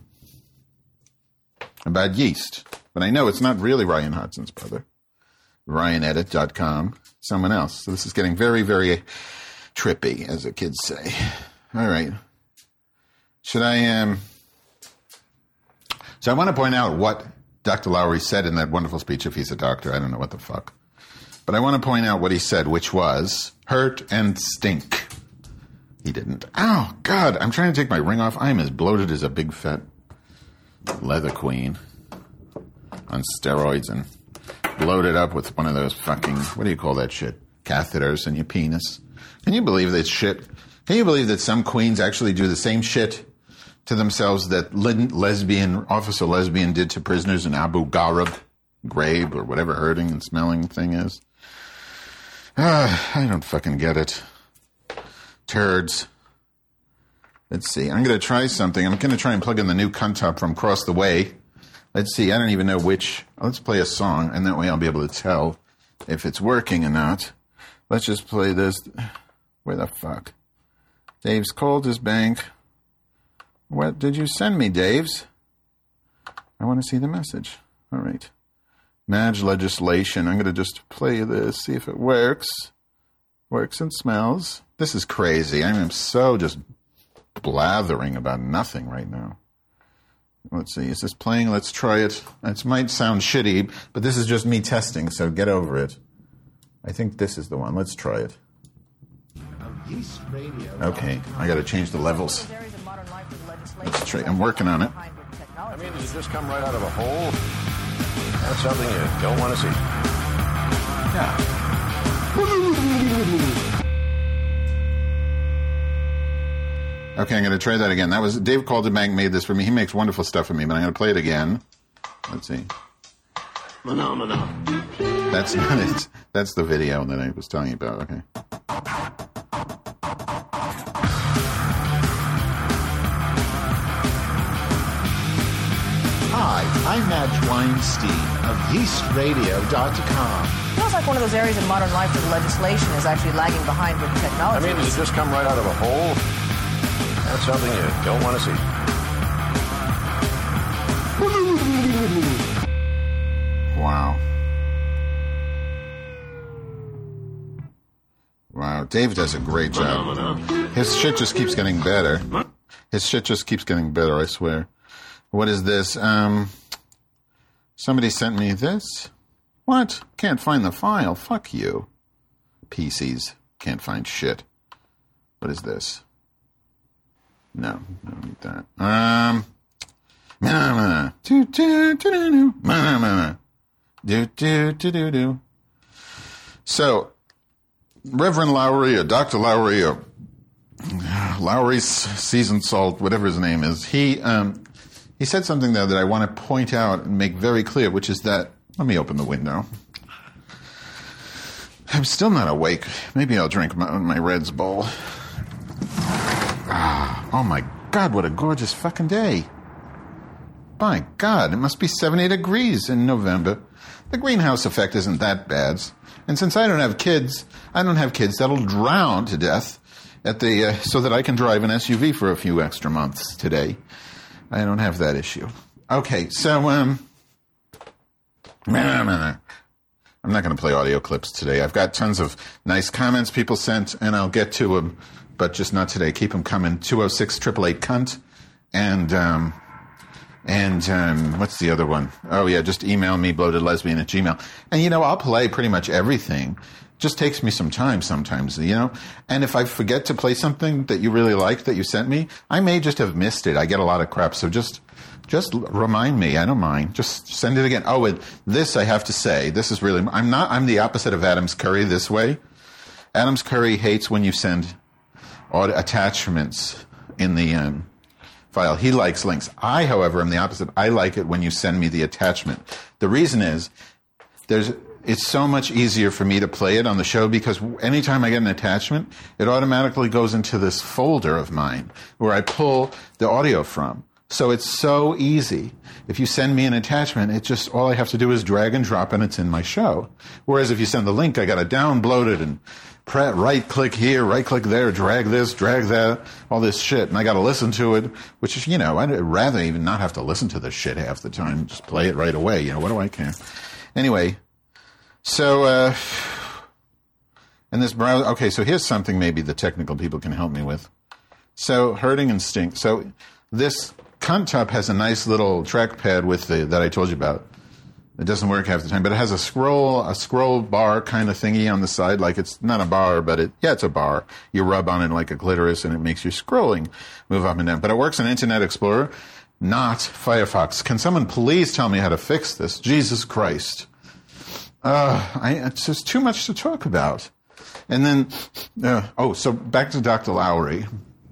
about yeast? But I know it's not really Ryan Hudson's brother. Ryan Edit dot com, someone else. So this is getting very, very trippy, as the kids say. All right. Should I, um... So I want to point out what Doctor Lowry said in that wonderful speech, if he's a doctor. I don't know what the fuck. But I want to point out what he said, which was, hurt and stink. He didn't. Oh, God, I'm trying to take my ring off. I'm as bloated as a big fat leather queen on steroids and bloated up with one of those fucking, what do you call that shit? Catheters in your penis. Can you believe that shit? Can you believe that some queens actually do the same shit to themselves that lesbian, Officer Lesbian did to prisoners in Abu Ghraib, Ghraib, or whatever hurting and smelling thing is? Ah, I don't fucking get it. Turds. Let's see. I'm going to try something. I'm going to try and plug in the new cunt top from across the way. Let's see. I don't even know which. Let's play a song, and that way I'll be able to tell if it's working or not. Let's just play this. Where the fuck? Dave's called his bank. What did you send me, Dave's? I want to see the message. All right. Madge legislation. I'm going to just play this, see if it works. Works and smells. This is crazy. I am so just blathering about nothing right now. Let's see. Is this playing? Let's try it. It might sound shitty, but this is just me testing, so get over it. I think this is the one. Let's try it. Okay. I got to change the levels. Let's try. I'm working on it. I mean, did it just come right out of a hole? That's something you don't want to see. Yeah. Okay, I'm going to try that again. That was Dave Calderbank made this for me. He makes wonderful stuff for me, but I'm going to play it again. Let's see. Phenomenon. That's not it. That's the video that I was telling you about. Okay. Hi, I'm Madge Weinstein of yeast radio dot com. Feels like one of those areas in modern life where the legislation is actually lagging behind with technology. I mean, did it just come right out of a hole? That's something you don't want to see. Wow. Wow, Dave does a great job. His shit just keeps getting better. His shit just keeps getting better, I swear. What is this? Um, somebody sent me this. What? Can't find the file. Fuck you. P Cs. Can't find shit. What is this? No, I don't need that. Um, do, do, do, do. Ma, ma, ma. Do, do, do, do, do. So, Reverend Lowry, or Doctor Lowry, or Lowry's Seasoned Salt, whatever his name is, he um, he said something there that I want to point out and make very clear, which is that, let me open the window. I'm still not awake. Maybe I'll drink my, my Red's bowl. Ah, oh my God, what a gorgeous fucking day. My God, it must be seventy degrees in November. The greenhouse effect isn't that bad. And since I don't have kids, I don't have kids that'll drown to death at the uh, so that I can drive an S U V for a few extra months today. I don't have that issue. Okay, so um, I'm not going to play audio clips today. I've got tons of nice comments people sent, and I'll get to them, but just not today. Keep them coming. two oh six, eight eight eight, cunt, and um, and um, what's the other one? Oh yeah, just email me bloatedlesbian at gmail. And you know, I'll play pretty much everything. Just takes me some time sometimes, you know? And if I forget to play something that you really like that you sent me, I may just have missed it. I get a lot of crap, so just just remind me. I don't mind. Just send it again. Oh, and this I have to say, this is really, I'm not, I'm the opposite of Adams Curry this way. Adams Curry hates when you send audio attachments in the um, file. He likes links. I, however, am the opposite. I like it when you send me the attachment. The reason is, there's, it's so much easier for me to play it on the show because anytime I get an attachment, it automatically goes into this folder of mine where I pull the audio from. So it's so easy. If you send me an attachment, it just, all I have to do is drag and drop and it's in my show. Whereas if you send the link, I got to download it and pre- right click here, right click there, drag this, drag that, all this shit. And I got to listen to it, which is, you know, I'd rather even not have to listen to this shit half the time. Just play it right away. You know, what do I care? Anyway. So, uh, and this browser, okay, so here's something maybe the technical people can help me with. So, Herding Instinct. So, this Cunt has a nice little trackpad with the, that I told you about. It doesn't work half the time, but it has a scroll, a scroll bar kind of thingy on the side, like it's not a bar, but it, yeah, it's a bar. You rub on it like a clitoris and it makes your scrolling move up and down. But it works in Internet Explorer, not Firefox. Can someone please tell me how to fix this? Jesus Christ. Uh, I, it's just too much to talk about. And then, uh, oh, so back to Doctor Lowry.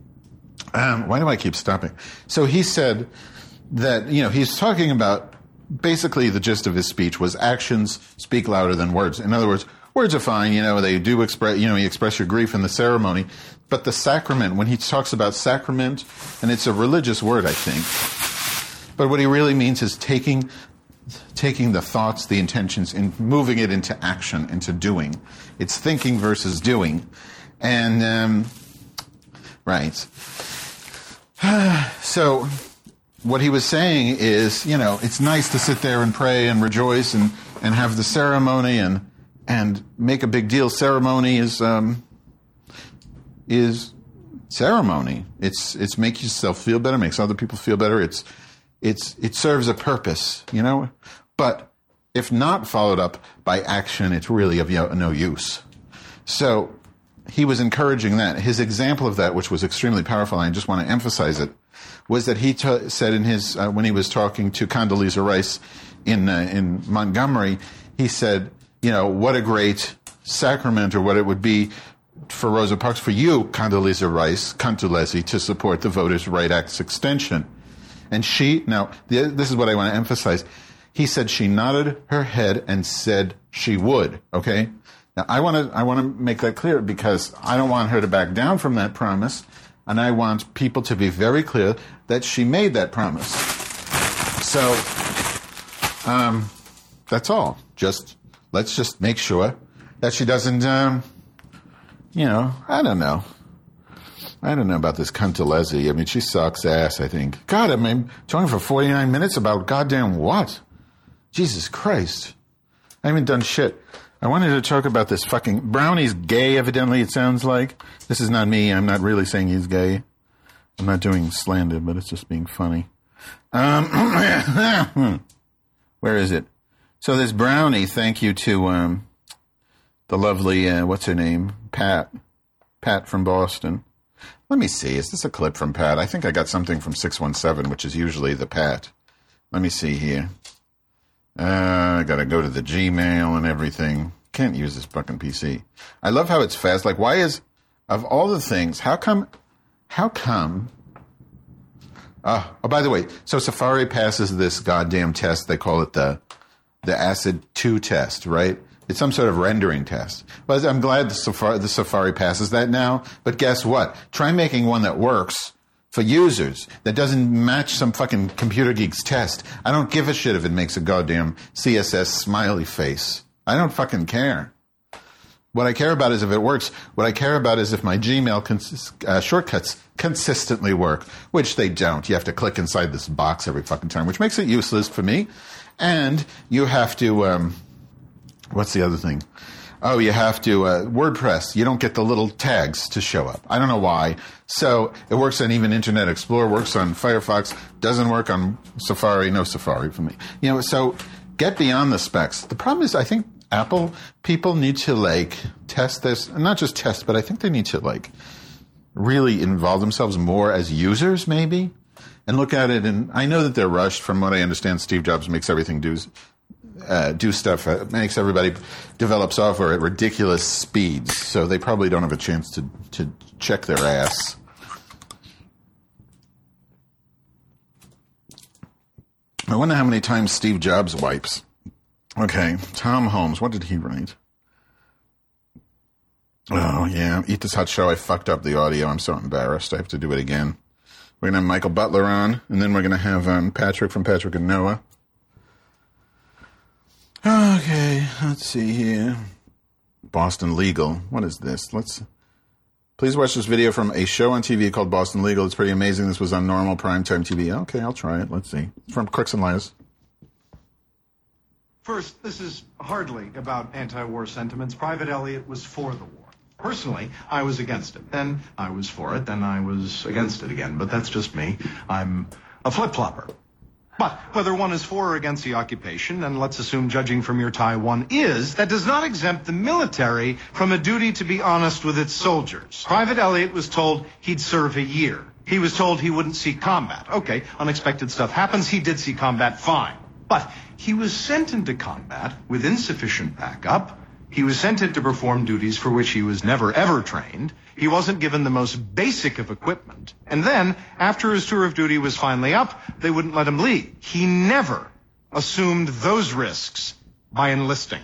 Um, why do I keep stopping? So he said that, you know, he's talking about basically the gist of his speech was actions speak louder than words. In other words, words are fine, you know, they do express, you know, you express your grief in the ceremony. But the sacrament, when he talks about sacrament, and it's a religious word, I think, but what he really means is taking taking the thoughts, the intentions, and moving it into action, into doing. It's thinking versus doing. And, um, right. So, what he was saying is, you know, it's nice to sit there and pray and rejoice and, and have the ceremony and and make a big deal. Ceremony is um, is ceremony. It's it's makes yourself feel better, makes other people feel better. It's It's it serves a purpose, you know? But if not followed up by action, it's really of no use. So he was encouraging that. His example of that, which was extremely powerful, and I just want to emphasize it, was that he t- said in his uh, when he was talking to Condoleezza Rice in uh, in Montgomery, he said, you know, what a great sacrament, or what it would be for Rosa Parks, for you, Condoleezza Rice, Condoleezza, to support the Voters' Right Act's extension. And she, now, this is what I want to emphasize. He said she nodded her head and said she would, okay? Now, I want to I want to make that clear because I don't want her to back down from that promise, and I want people to be very clear that she made that promise. So, um, that's all. Just, let's just make sure that she doesn't, um, you know, I don't know. I don't know about this Condoleezza. I mean, she sucks ass, I think. God, I mean, talking for forty-nine minutes about goddamn what? Jesus Christ. I haven't done shit. I wanted to talk about this fucking... Brownie's gay, evidently, it sounds like. This is not me. I'm not really saying he's gay. I'm not doing slander, but it's just being funny. Um, where is it? So this Brownie, thank you to um, the lovely, uh, what's her name? Pat. Pat from Boston. Let me see. Is this a clip from Pat? I think I got something from six one seven, which is usually the Pat. Let me see here. Uh, I gotta go to the Gmail and everything. Can't use this fucking P C. I love how it's fast. Like, why is, of all the things, how come, how come, uh, oh, by the way, so Safari passes this goddamn test. They call it the, the ACID two test, right? It's some sort of rendering test. Well, I'm glad the Safari, the Safari passes that now. But guess what? Try making one that works for users, that doesn't match some fucking computer geek's test. I don't give a shit if it makes a goddamn C S S smiley face. I don't fucking care. What I care about is if it works. What I care about is if my Gmail cons- uh, shortcuts consistently work, which they don't. You have to click inside this box every fucking time, which makes it useless for me. And you have to... Um, What's the other thing? Oh, you have to, uh, WordPress, you don't get the little tags to show up. I don't know why. So it works on even Internet Explorer, works on Firefox, doesn't work on Safari, no Safari for me. You know, so get beyond the specs. The problem is I think Apple people need to like test this, not just test, but I think they need to like really involve themselves more as users maybe and look at it. And I know that they're rushed. From what I understand, Steve Jobs makes everything do Uh, do stuff, uh, makes everybody develop software at ridiculous speeds, so they probably don't have a chance to, to check their ass. I wonder how many times Steve Jobs wipes. Okay, Tom Holmes, what did he write? Oh, yeah, Eat This Hot Show, I fucked up the audio. I'm so embarrassed. I have to do it again. We're going to have Michael Butler on, and then we're going to have um, Patrick from Patrick and Noah. Okay, let's see here. Boston Legal. What is this? Let's. Please watch this video from a show on T V called Boston Legal. It's pretty amazing. This was on normal primetime T V. Okay, I'll try it. Let's see. It's from Crooks and Liars. First, this is hardly about anti-war sentiments. Private Elliott was for the war. Personally, I was against it. Then I was for it. Then I was against it again. But that's just me. I'm a flip-flopper. But whether one is for or against the occupation, and let's assume judging from your tie one is, that does not exempt the military from a duty to be honest with its soldiers. Private Elliott was told he'd serve a year. He was told he wouldn't see combat. Okay, unexpected stuff happens. He did see combat, fine. But he was sent into combat with insufficient backup. He was sent in to perform duties for which he was never, ever trained. He wasn't given the most basic of equipment. And then, after his tour of duty was finally up, they wouldn't let him leave. He never assumed those risks by enlisting.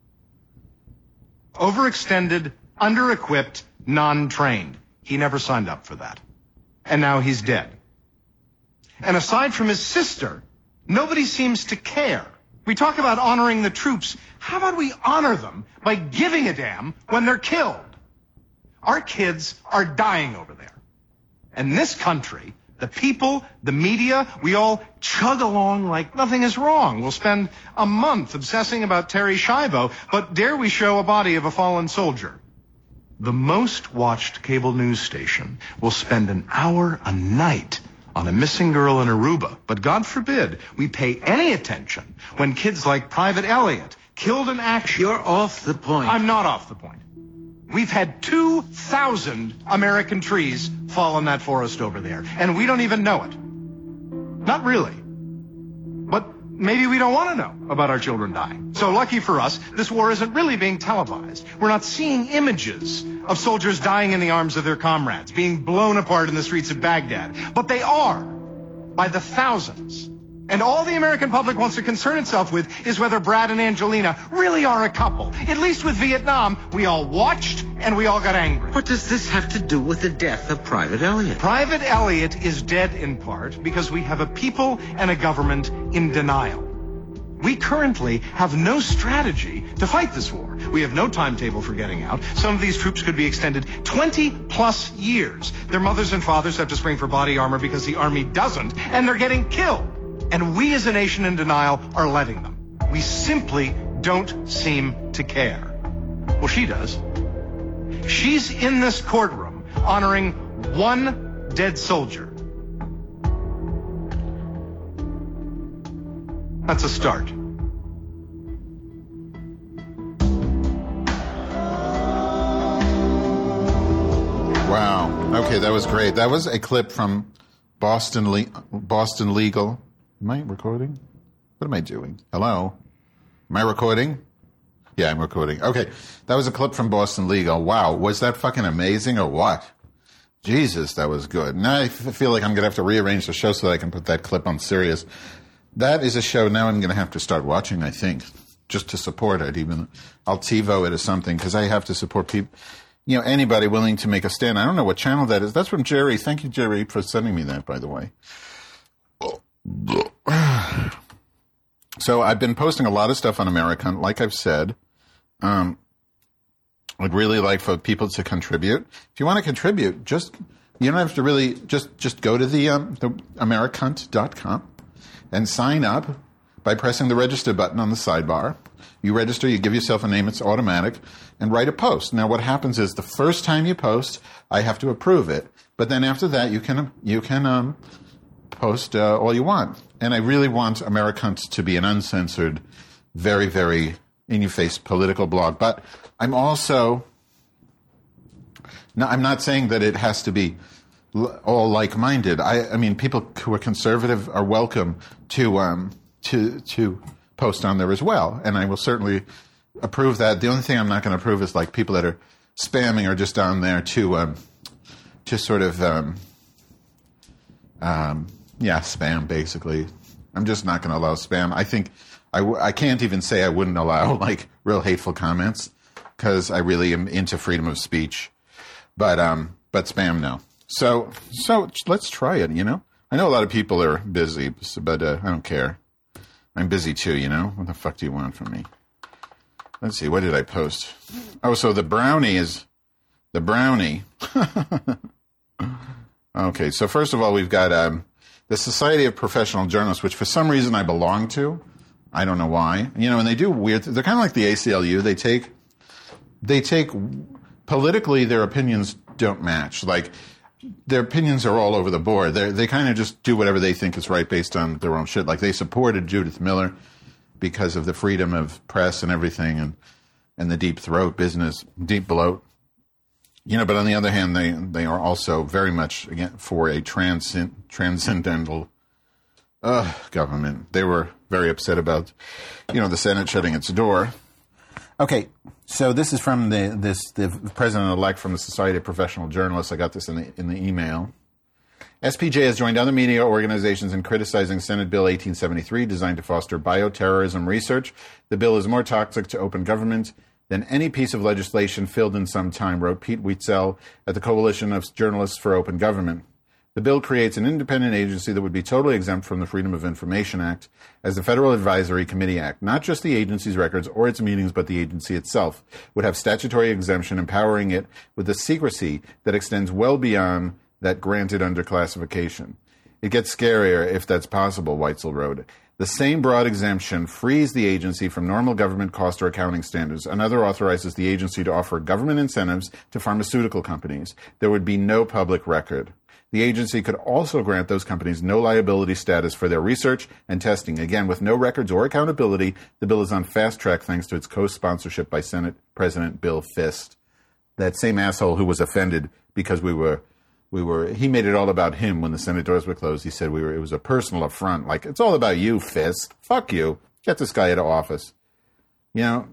Overextended, under-equipped, non-trained. He never signed up for that. And now he's dead. And aside from his sister, nobody seems to care. We talk about honoring the troops. How about we honor them by giving a damn when they're killed? Our kids are dying over there. And this country, the people, the media, we all chug along like nothing is wrong. We'll spend a month obsessing about Terry Schiavo, but dare we show a body of a fallen soldier? The most watched cable news station will spend an hour a night on a missing girl in Aruba. But God forbid we pay any attention when kids like Private Elliott killed in action. You're off the point. I'm not off the point. We've had two thousand American trees fall in that forest over there, and we don't even know it. Not really. But maybe we don't want to know about our children dying. So lucky for us, this war isn't really being televised. We're not seeing images of soldiers dying in the arms of their comrades, being blown apart in the streets of Baghdad. But they are, by the thousands. And all the American public wants to concern itself with is whether Brad and Angelina really are a couple. At least with Vietnam, we all watched and we all got angry. What does this have to do with the death of Private Elliott? Private Elliott is dead in part because we have a people and a government in denial. We currently have no strategy to fight this war. We have no timetable for getting out. Some of these troops could be extended twenty plus years. Their mothers and fathers have to spring for body armor because the army doesn't, and they're getting killed. And we as a nation in denial are letting them. We simply don't seem to care. Well, she does. She's in this courtroom honoring one dead soldier. That's a start. Wow. Okay, that was great. That was a clip from Boston Le- Boston Legal. Am I recording? What am I doing? Hello? Am I recording? Yeah, I'm recording. Okay, that was a clip from Boston Legal. Wow, was that fucking amazing or what? Jesus, that was good. Now I f- feel like I'm going to have to rearrange the show so that I can put that clip on Sirius. That is a show now I'm going to have to start watching, I think, just to support it. Even I'll TiVo it or something because I have to support people, you know, anybody willing to make a stand. I don't know what channel that is. That's from Jerry. Thank you, Jerry, for sending me that, by the way. So I've been posting a lot of stuff on American, like I've said. Um, I'd really like for people to contribute. If you want to contribute, just you don't have to really just just go to the um, the Americunt dot com and sign up by pressing the register button on the sidebar. You register, you give yourself a name, it's automatic, and write a post. Now what happens is the first time you post, I have to approve it, but then after that you can you can um, post uh, all you want. And I really want Americunt to be an uncensored, very very in-your-face political blog, but I'm also, no, I'm not saying that it has to be all like-minded. I, I mean, people who are conservative are welcome to um, to to post on there as well, and I will certainly approve that. The only thing I'm not going to approve is like people that are spamming or just on there to um, to sort of um, um, yeah, spam basically. I'm just not going to allow spam. I think. I, w- I can't even say I wouldn't allow, like, real hateful comments because I really am into freedom of speech. But um, but spam, no. So so let's try it, you know? I know a lot of people are busy, but uh, I don't care. I'm busy, too, you know? What the fuck do you want from me? Let's see, what did I post? Oh, so the brownie is... The brownie. Okay, so first of all, we've got um, the Society of Professional Journalists, which for some reason I belong to. I don't know why. You know, and they do weird, they're kind of like the A C L U. They take, they take, politically their opinions don't match. Like, their opinions are all over the board. They they kind of just do whatever they think is right based on their own shit. Like, they supported Judith Miller because of the freedom of press and everything and, and the deep throat business, deep bloat. You know, but on the other hand, they, they are also very much, again, for a transcend, transcendental uh, government. They were very upset about, you know, the Senate shutting its door. Okay, so this is from the this the president-elect from the Society of Professional Journalists. I got this in the in the email. S P J has joined other media organizations in criticizing Senate Bill eighteen seventy-three, designed to foster bioterrorism research. The bill is more toxic to open government than any piece of legislation filled in some time, wrote Pete Witzel at the Coalition of Journalists for Open Government. The bill creates an independent agency that would be totally exempt from the Freedom of Information Act as the Federal Advisory Committee Act. Not just the agency's records or its meetings, but the agency itself would have statutory exemption empowering it with a secrecy that extends well beyond that granted under classification. It gets scarier if that's possible, Weitzel wrote. The same broad exemption frees the agency from normal government cost or accounting standards. Another authorizes the agency to offer government incentives to pharmaceutical companies. There would be no public record. The agency could also grant those companies no liability status for their research and testing. Again, with no records or accountability, the bill is on fast track thanks to its co-sponsorship by Senate President Bill Fist. That same asshole who was offended because we were, we were, he made it all about him when the Senate doors were closed. He said we were, it was a personal affront. Like, it's all about you, Fist. Fuck you. Get this guy out of office. You know,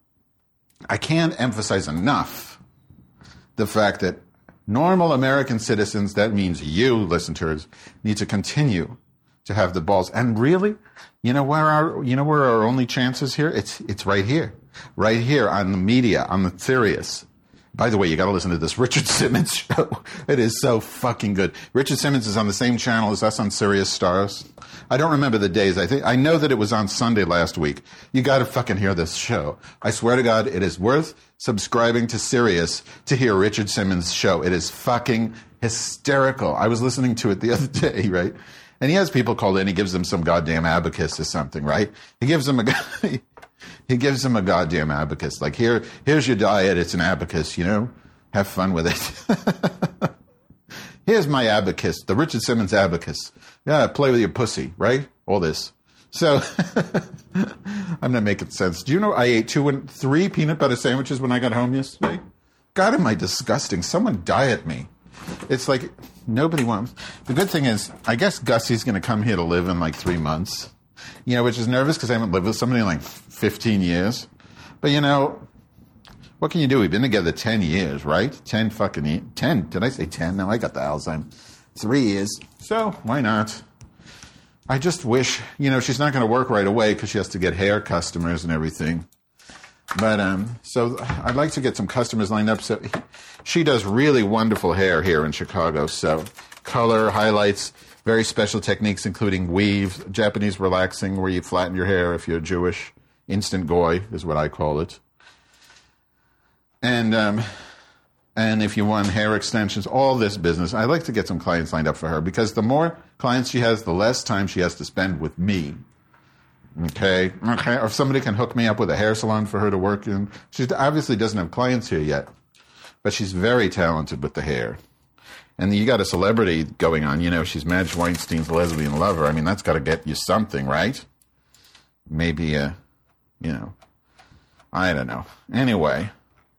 I can't emphasize enough the fact that normal American citizens, that means you, listeners, need to continue to have the balls. And really, you know where our, you know where our only chances here? It's, it's right here. Right here on the media, on the Sirius. By the way, you got to listen to this Richard Simmons show. It is so fucking good. Richard Simmons is on the same channel as us on Sirius Stars. I don't remember the days. I think I know that it was on Sunday last week. You got to fucking hear this show. I swear to God, it is worth subscribing to Sirius to hear Richard Simmons' show. It is fucking hysterical. I was listening to it the other day, right? And he has people called in. He gives them some goddamn abacus or something, right? He gives them a he gives them a goddamn abacus. Like, here, here's your diet. It's an abacus, you know? Have fun with it. Here's my abacus, the Richard Simmons abacus. Yeah, play with your pussy, right? All this. So, I'm not making sense. Do you know I ate two and three peanut butter sandwiches when I got home yesterday? God, am I disgusting. Someone diet me. It's like nobody wants. The good thing is, I guess Gussie's going to come here to live in like three months. You know, which is nervous because I haven't lived with somebody in like fifteen years. But you know, what can you do? We've been together ten years, right? Ten fucking years. Ten. Did I say ten? No, I got the Alzheimer's. Three years. So why not? I just wish, you know, she's not going to work right away because she has to get hair customers and everything. But, um, so I'd like to get some customers lined up. So she does really wonderful hair here in Chicago. So color, highlights, very special techniques, including weave, Japanese relaxing, where you flatten your hair if you're Jewish. Instant goy is what I call it. And, um, and if you want hair extensions, all this business, I'd like to get some clients lined up for her because the more clients she has, the less time she has to spend with me. Okay, okay. Or if somebody can hook me up with a hair salon for her to work in. She obviously doesn't have clients here yet, but she's very talented with the hair. And you got a celebrity going on. You know, she's Madge Weinstein's lesbian lover. I mean, that's got to get you something, right? Maybe, uh, you know, I don't know. Anyway,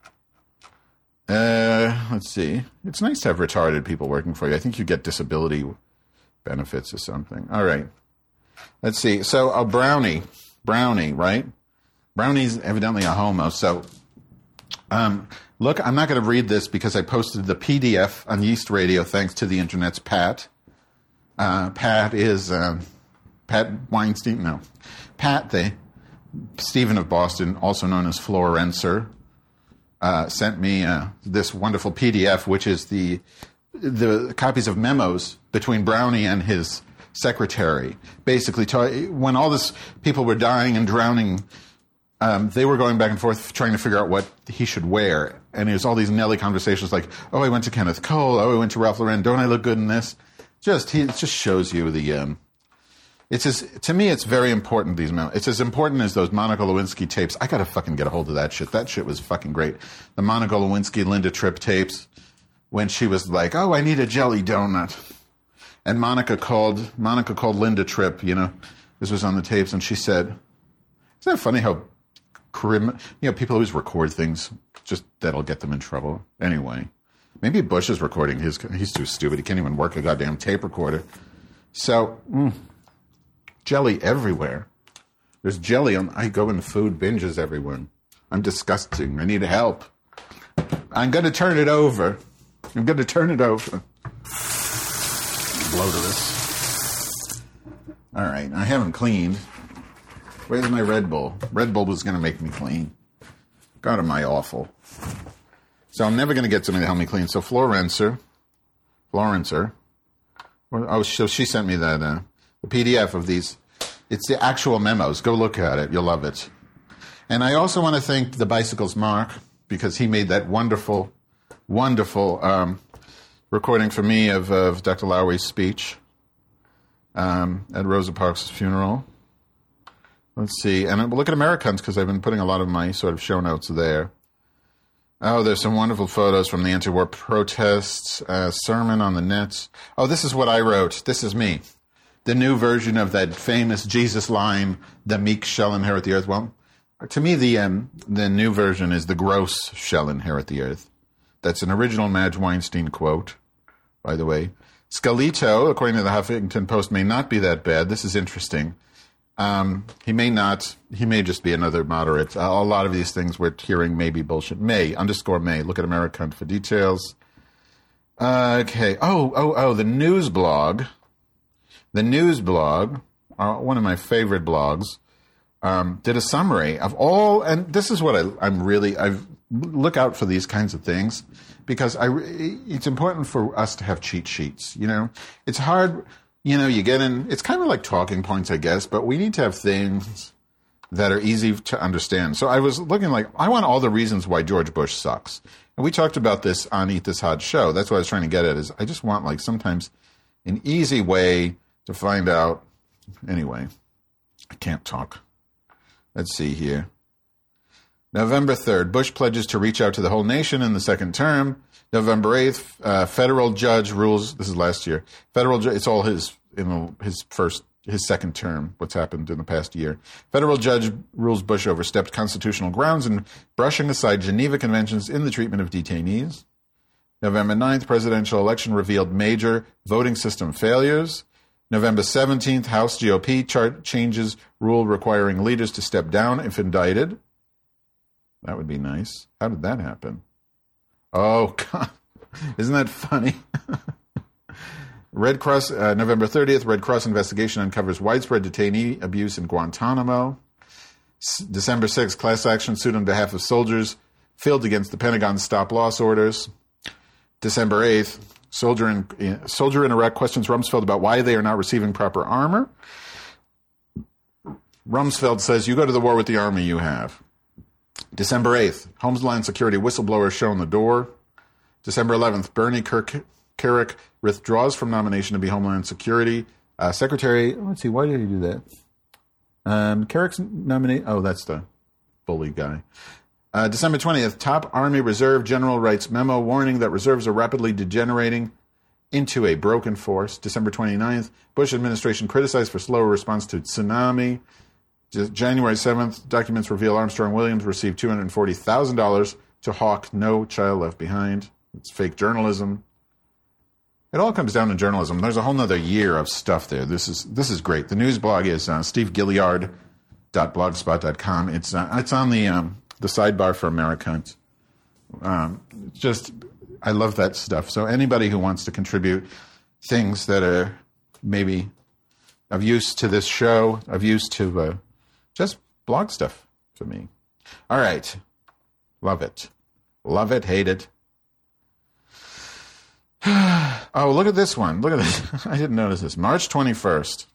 uh, let's see. It's nice to have retarded people working for you. I think you get disability benefits or something. All right. Let's see. So a brownie, brownie, right? Brownie's evidently a homo. So, um, look, I'm not going to read this because I posted the P D F on Yeast Radio thanks to the internet's Pat. Uh, Pat is uh, Pat Weinstein. No, Pat, the Stephen of Boston, also known as Florencer, uh, sent me uh, this wonderful P D F, which is the the copies of memos between Brownie and his secretary. Basically, t- when all this people were dying and drowning, um, they were going back and forth trying to figure out what he should wear. And it was all these Nelly conversations like, oh, I went to Kenneth Cole. Oh, I went to Ralph Lauren. Don't I look good in this? Just, he, it just shows you the, um, it's as, to me, it's very important, these memos. It's as important as those Monica Lewinsky tapes. I gotta fucking get a hold of that shit. That shit was fucking great. The Monica Lewinsky, Linda Tripp tapes, when she was like, oh, I need a jelly donut. And Monica called Monica called Linda Tripp, you know, this was on the tapes, and she said, isn't that funny how crim, you know, people always record things just that'll get them in trouble. Anyway, maybe Bush is recording his, he's too stupid. He can't even work a goddamn tape recorder. So, mm, jelly everywhere. There's jelly on, I go in food binges everywhere. I'm disgusting. I need help. I'm going to turn it over. I'm going to turn it over. Blow to this. All right, I haven't cleaned. Where's my Red Bull? Red Bull was going to make me clean. God, am I awful. So I'm never going to get somebody to help me clean. So Florencer, Florencer, oh, so she sent me that uh, the P D F of these. It's the actual memos. Go look at it. You'll love it. And I also want to thank the Bicycles Mark because he made that wonderful, wonderful um, recording for me of, of Doctor Lowry's speech um, at Rosa Parks' funeral. Let's see. And look at Americans because I've been putting a lot of my sort of show notes there. Oh, there's some wonderful photos from the anti-war protests, uh, sermon on the net. Oh, this is what I wrote. This is me. The new version of that famous Jesus line, the meek shall inherit the earth. Well, to me, the um, the new version is the gross shall inherit the earth. That's an original Madge Weinstein quote, by the way. Scalito, according to the Huffington Post, may not be that bad. This is interesting. Um, he may not, he may just be another moderate. Uh, a lot of these things we're hearing may be bullshit. May, underscore may. Look at American for details. Uh, okay. Oh, oh, oh, the news blog. The news blog, uh, one of my favorite blogs, um, did a summary of all, and this is what I, I'm really, I look out for these kinds of things because I, it's important for us to have cheat sheets, you know? It's hard, you know, you get in, it's kind of like talking points, I guess, but we need to have things that are easy to understand. So I was looking like, I want all the reasons why George Bush sucks. And we talked about this on Eat This Hot Show. That's what I was trying to get at is I just want like sometimes an easy way to find out. Anyway, I can't talk. Let's see here. November third, Bush pledges to reach out to the whole nation in the second term. November eighth, uh, federal judge rules, this is last year, federal ju- it's all his, in his first, his second term, what's happened in the past year. Federal judge rules Bush overstepped constitutional grounds in brushing aside Geneva Conventions in the treatment of detainees. November ninth, presidential election revealed major voting system failures. November seventeenth, House G O P chart changes rule requiring leaders to step down if indicted. That would be nice. How did that happen? Oh, God. Isn't that funny? Red Cross, uh, November thirtieth, Red Cross investigation uncovers widespread detainee abuse in Guantanamo. S- December sixth, class action suit on behalf of soldiers filed against the Pentagon's stop-loss orders. December eighth, soldier in, soldier in Iraq questions Rumsfeld about why they are not receiving proper armor. Rumsfeld says, you go to the war with the army you have. December eighth, Homeland Security whistleblower shown the door. December eleventh, Bernie Kirk- Kerik withdraws from nomination to be Homeland Security uh, Secretary. Let's see, why did he do that? Um, Kerik's nominate. Oh, that's the bully guy. Uh, December twentieth, top Army Reserve General writes memo warning that reserves are rapidly degenerating into a broken force. December twenty-ninth, Bush administration criticized for slower response to tsunami. January seventh, documents reveal Armstrong Williams received two hundred forty thousand dollars to hawk No Child Left Behind. It's fake journalism. It all comes down to journalism. There's a whole nother year of stuff there. This is this is great. The news blog is uh, steve gilliard dot blogspot dot com. It's uh, it's on the um, the sidebar for Americans. Um, it's just, I love that stuff. So anybody who wants to contribute things that are maybe of use to this show, of use to uh, just blog stuff for me. All right. Love it. Love it, hate it. Oh, look at this one. Look at this. I didn't notice this. March twenty-first.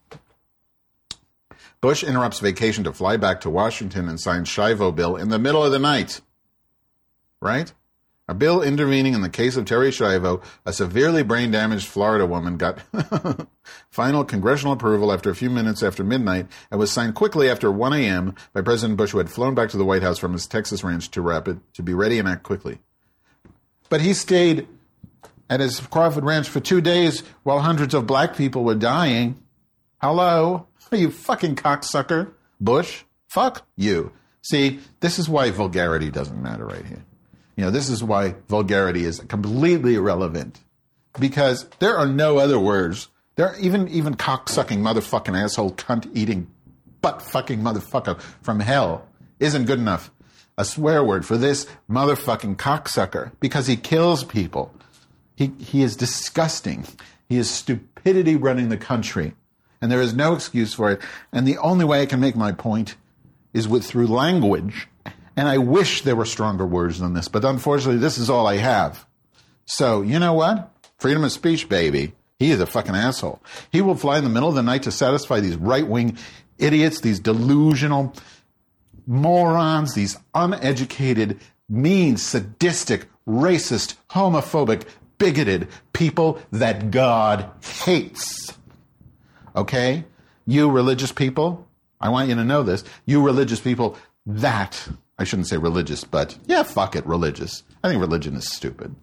Bush interrupts vacation to fly back to Washington and signs Schiavo bill in the middle of the night. Right? A bill intervening in the case of Terri Schiavo, a severely brain-damaged Florida woman, got final congressional approval after a few minutes after midnight and was signed quickly after one a.m. by President Bush, who had flown back to the White House from his Texas ranch to Rapid to be ready and act quickly. But he stayed at his Crawford Ranch for two days while hundreds of black people were dying. Hello? Are you fucking cocksucker? Bush? Fuck you. See, this is why vulgarity doesn't matter right here. You know, this is why vulgarity is completely irrelevant. Because there are no other words. There are even, even cocksucking motherfucking asshole cunt eating butt fucking motherfucker from hell isn't good enough. A swear word for this motherfucking cocksucker because he kills people. He he is disgusting. He is stupidity running the country. And there is no excuse for it. And the only way I can make my point is with through language. And I wish there were stronger words than this. But unfortunately, this is all I have. So, you know what? Freedom of speech, baby. He is a fucking asshole. He will fly in the middle of the night to satisfy these right-wing idiots, these delusional morons, these uneducated, mean, sadistic, racist, homophobic, bigoted people that God hates. Okay? You religious people, I want you to know this. You religious people, that, I shouldn't say religious, but yeah, fuck it, religious. I think religion is stupid.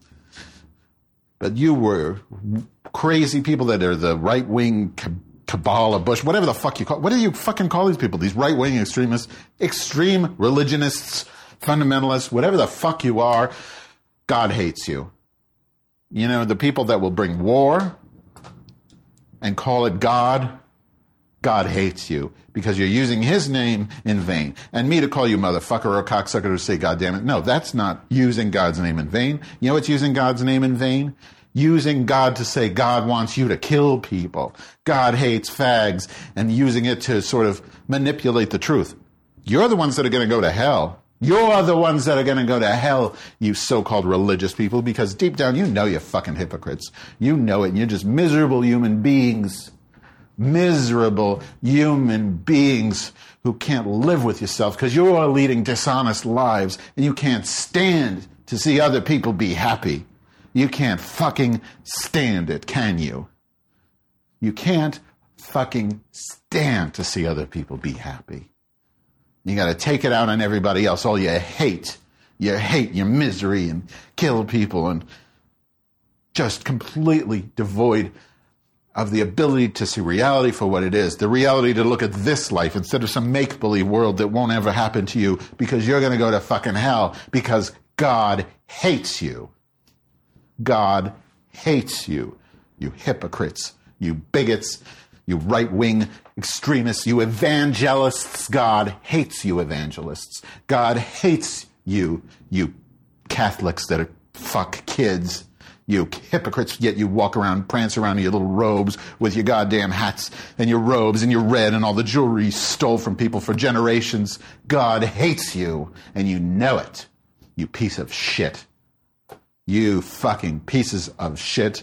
But you were crazy people that are the right-wing cabal of Bush, whatever the fuck you call, what do you fucking call these people? These right-wing extremists, extreme religionists, fundamentalists, whatever the fuck you are, God hates you. You know, the people that will bring war and call it God, God hates you because you're using his name in vain. And me to call you motherfucker or cocksucker to say God damn it, no, that's not using God's name in vain. You know what's using God's name in vain? Using God to say God wants you to kill people. God hates fags and using it to sort of manipulate the truth. You're the ones that are going to go to hell. You're the ones that are going to go to hell, you so-called religious people, because deep down you know you're fucking hypocrites. You know it, and you're just miserable human beings. Miserable human beings who can't live with yourself because you're leading dishonest lives and you can't stand to see other people be happy. You can't fucking stand it, can you? You can't fucking stand to see other people be happy. You got to take it out on everybody else. All you hate, you hate your misery and kill people and just completely devoid of the ability to see reality for what it is. The reality to look at this life instead of some make-believe world that won't ever happen to you because you're going to go to fucking hell because God hates you. God hates you. You hypocrites, you bigots, you right-wing extremists, you evangelists. God hates you evangelists. God hates you, you Catholics that are fuck kids. You hypocrites, yet you walk around, prance around in your little robes with your goddamn hats and your robes and your red and all the jewelry you stole from people for generations. God hates you, and you know it. You piece of shit. You fucking pieces of shit.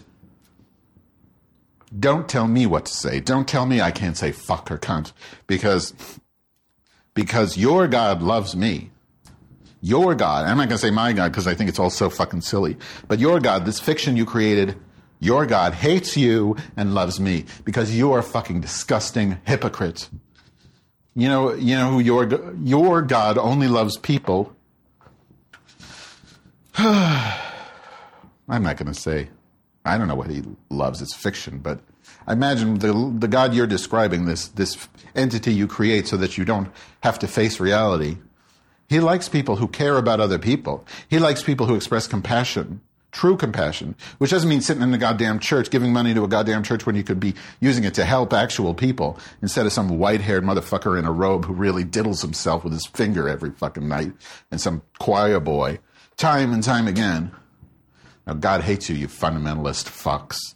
Don't tell me what to say. Don't tell me I can't say fuck or cunt, because, because your God loves me. Your God, I'm not going to say my God because I think it's all so fucking silly, but your God, this fiction you created, your God hates you and loves me because you're a fucking disgusting hypocrite. You know, you know who your, your God only loves people. I'm not going to say, I don't know what he loves, it's fiction, but I imagine the, the God you're describing, this, this entity you create so that you don't have to face reality. He likes people who care about other people. He likes people who express compassion, true compassion, which doesn't mean sitting in a goddamn church, giving money to a goddamn church when you could be using it to help actual people instead of some white-haired motherfucker in a robe who really diddles himself with his finger every fucking night and some choir boy, time and time again. Now, God hates you, you fundamentalist fucks.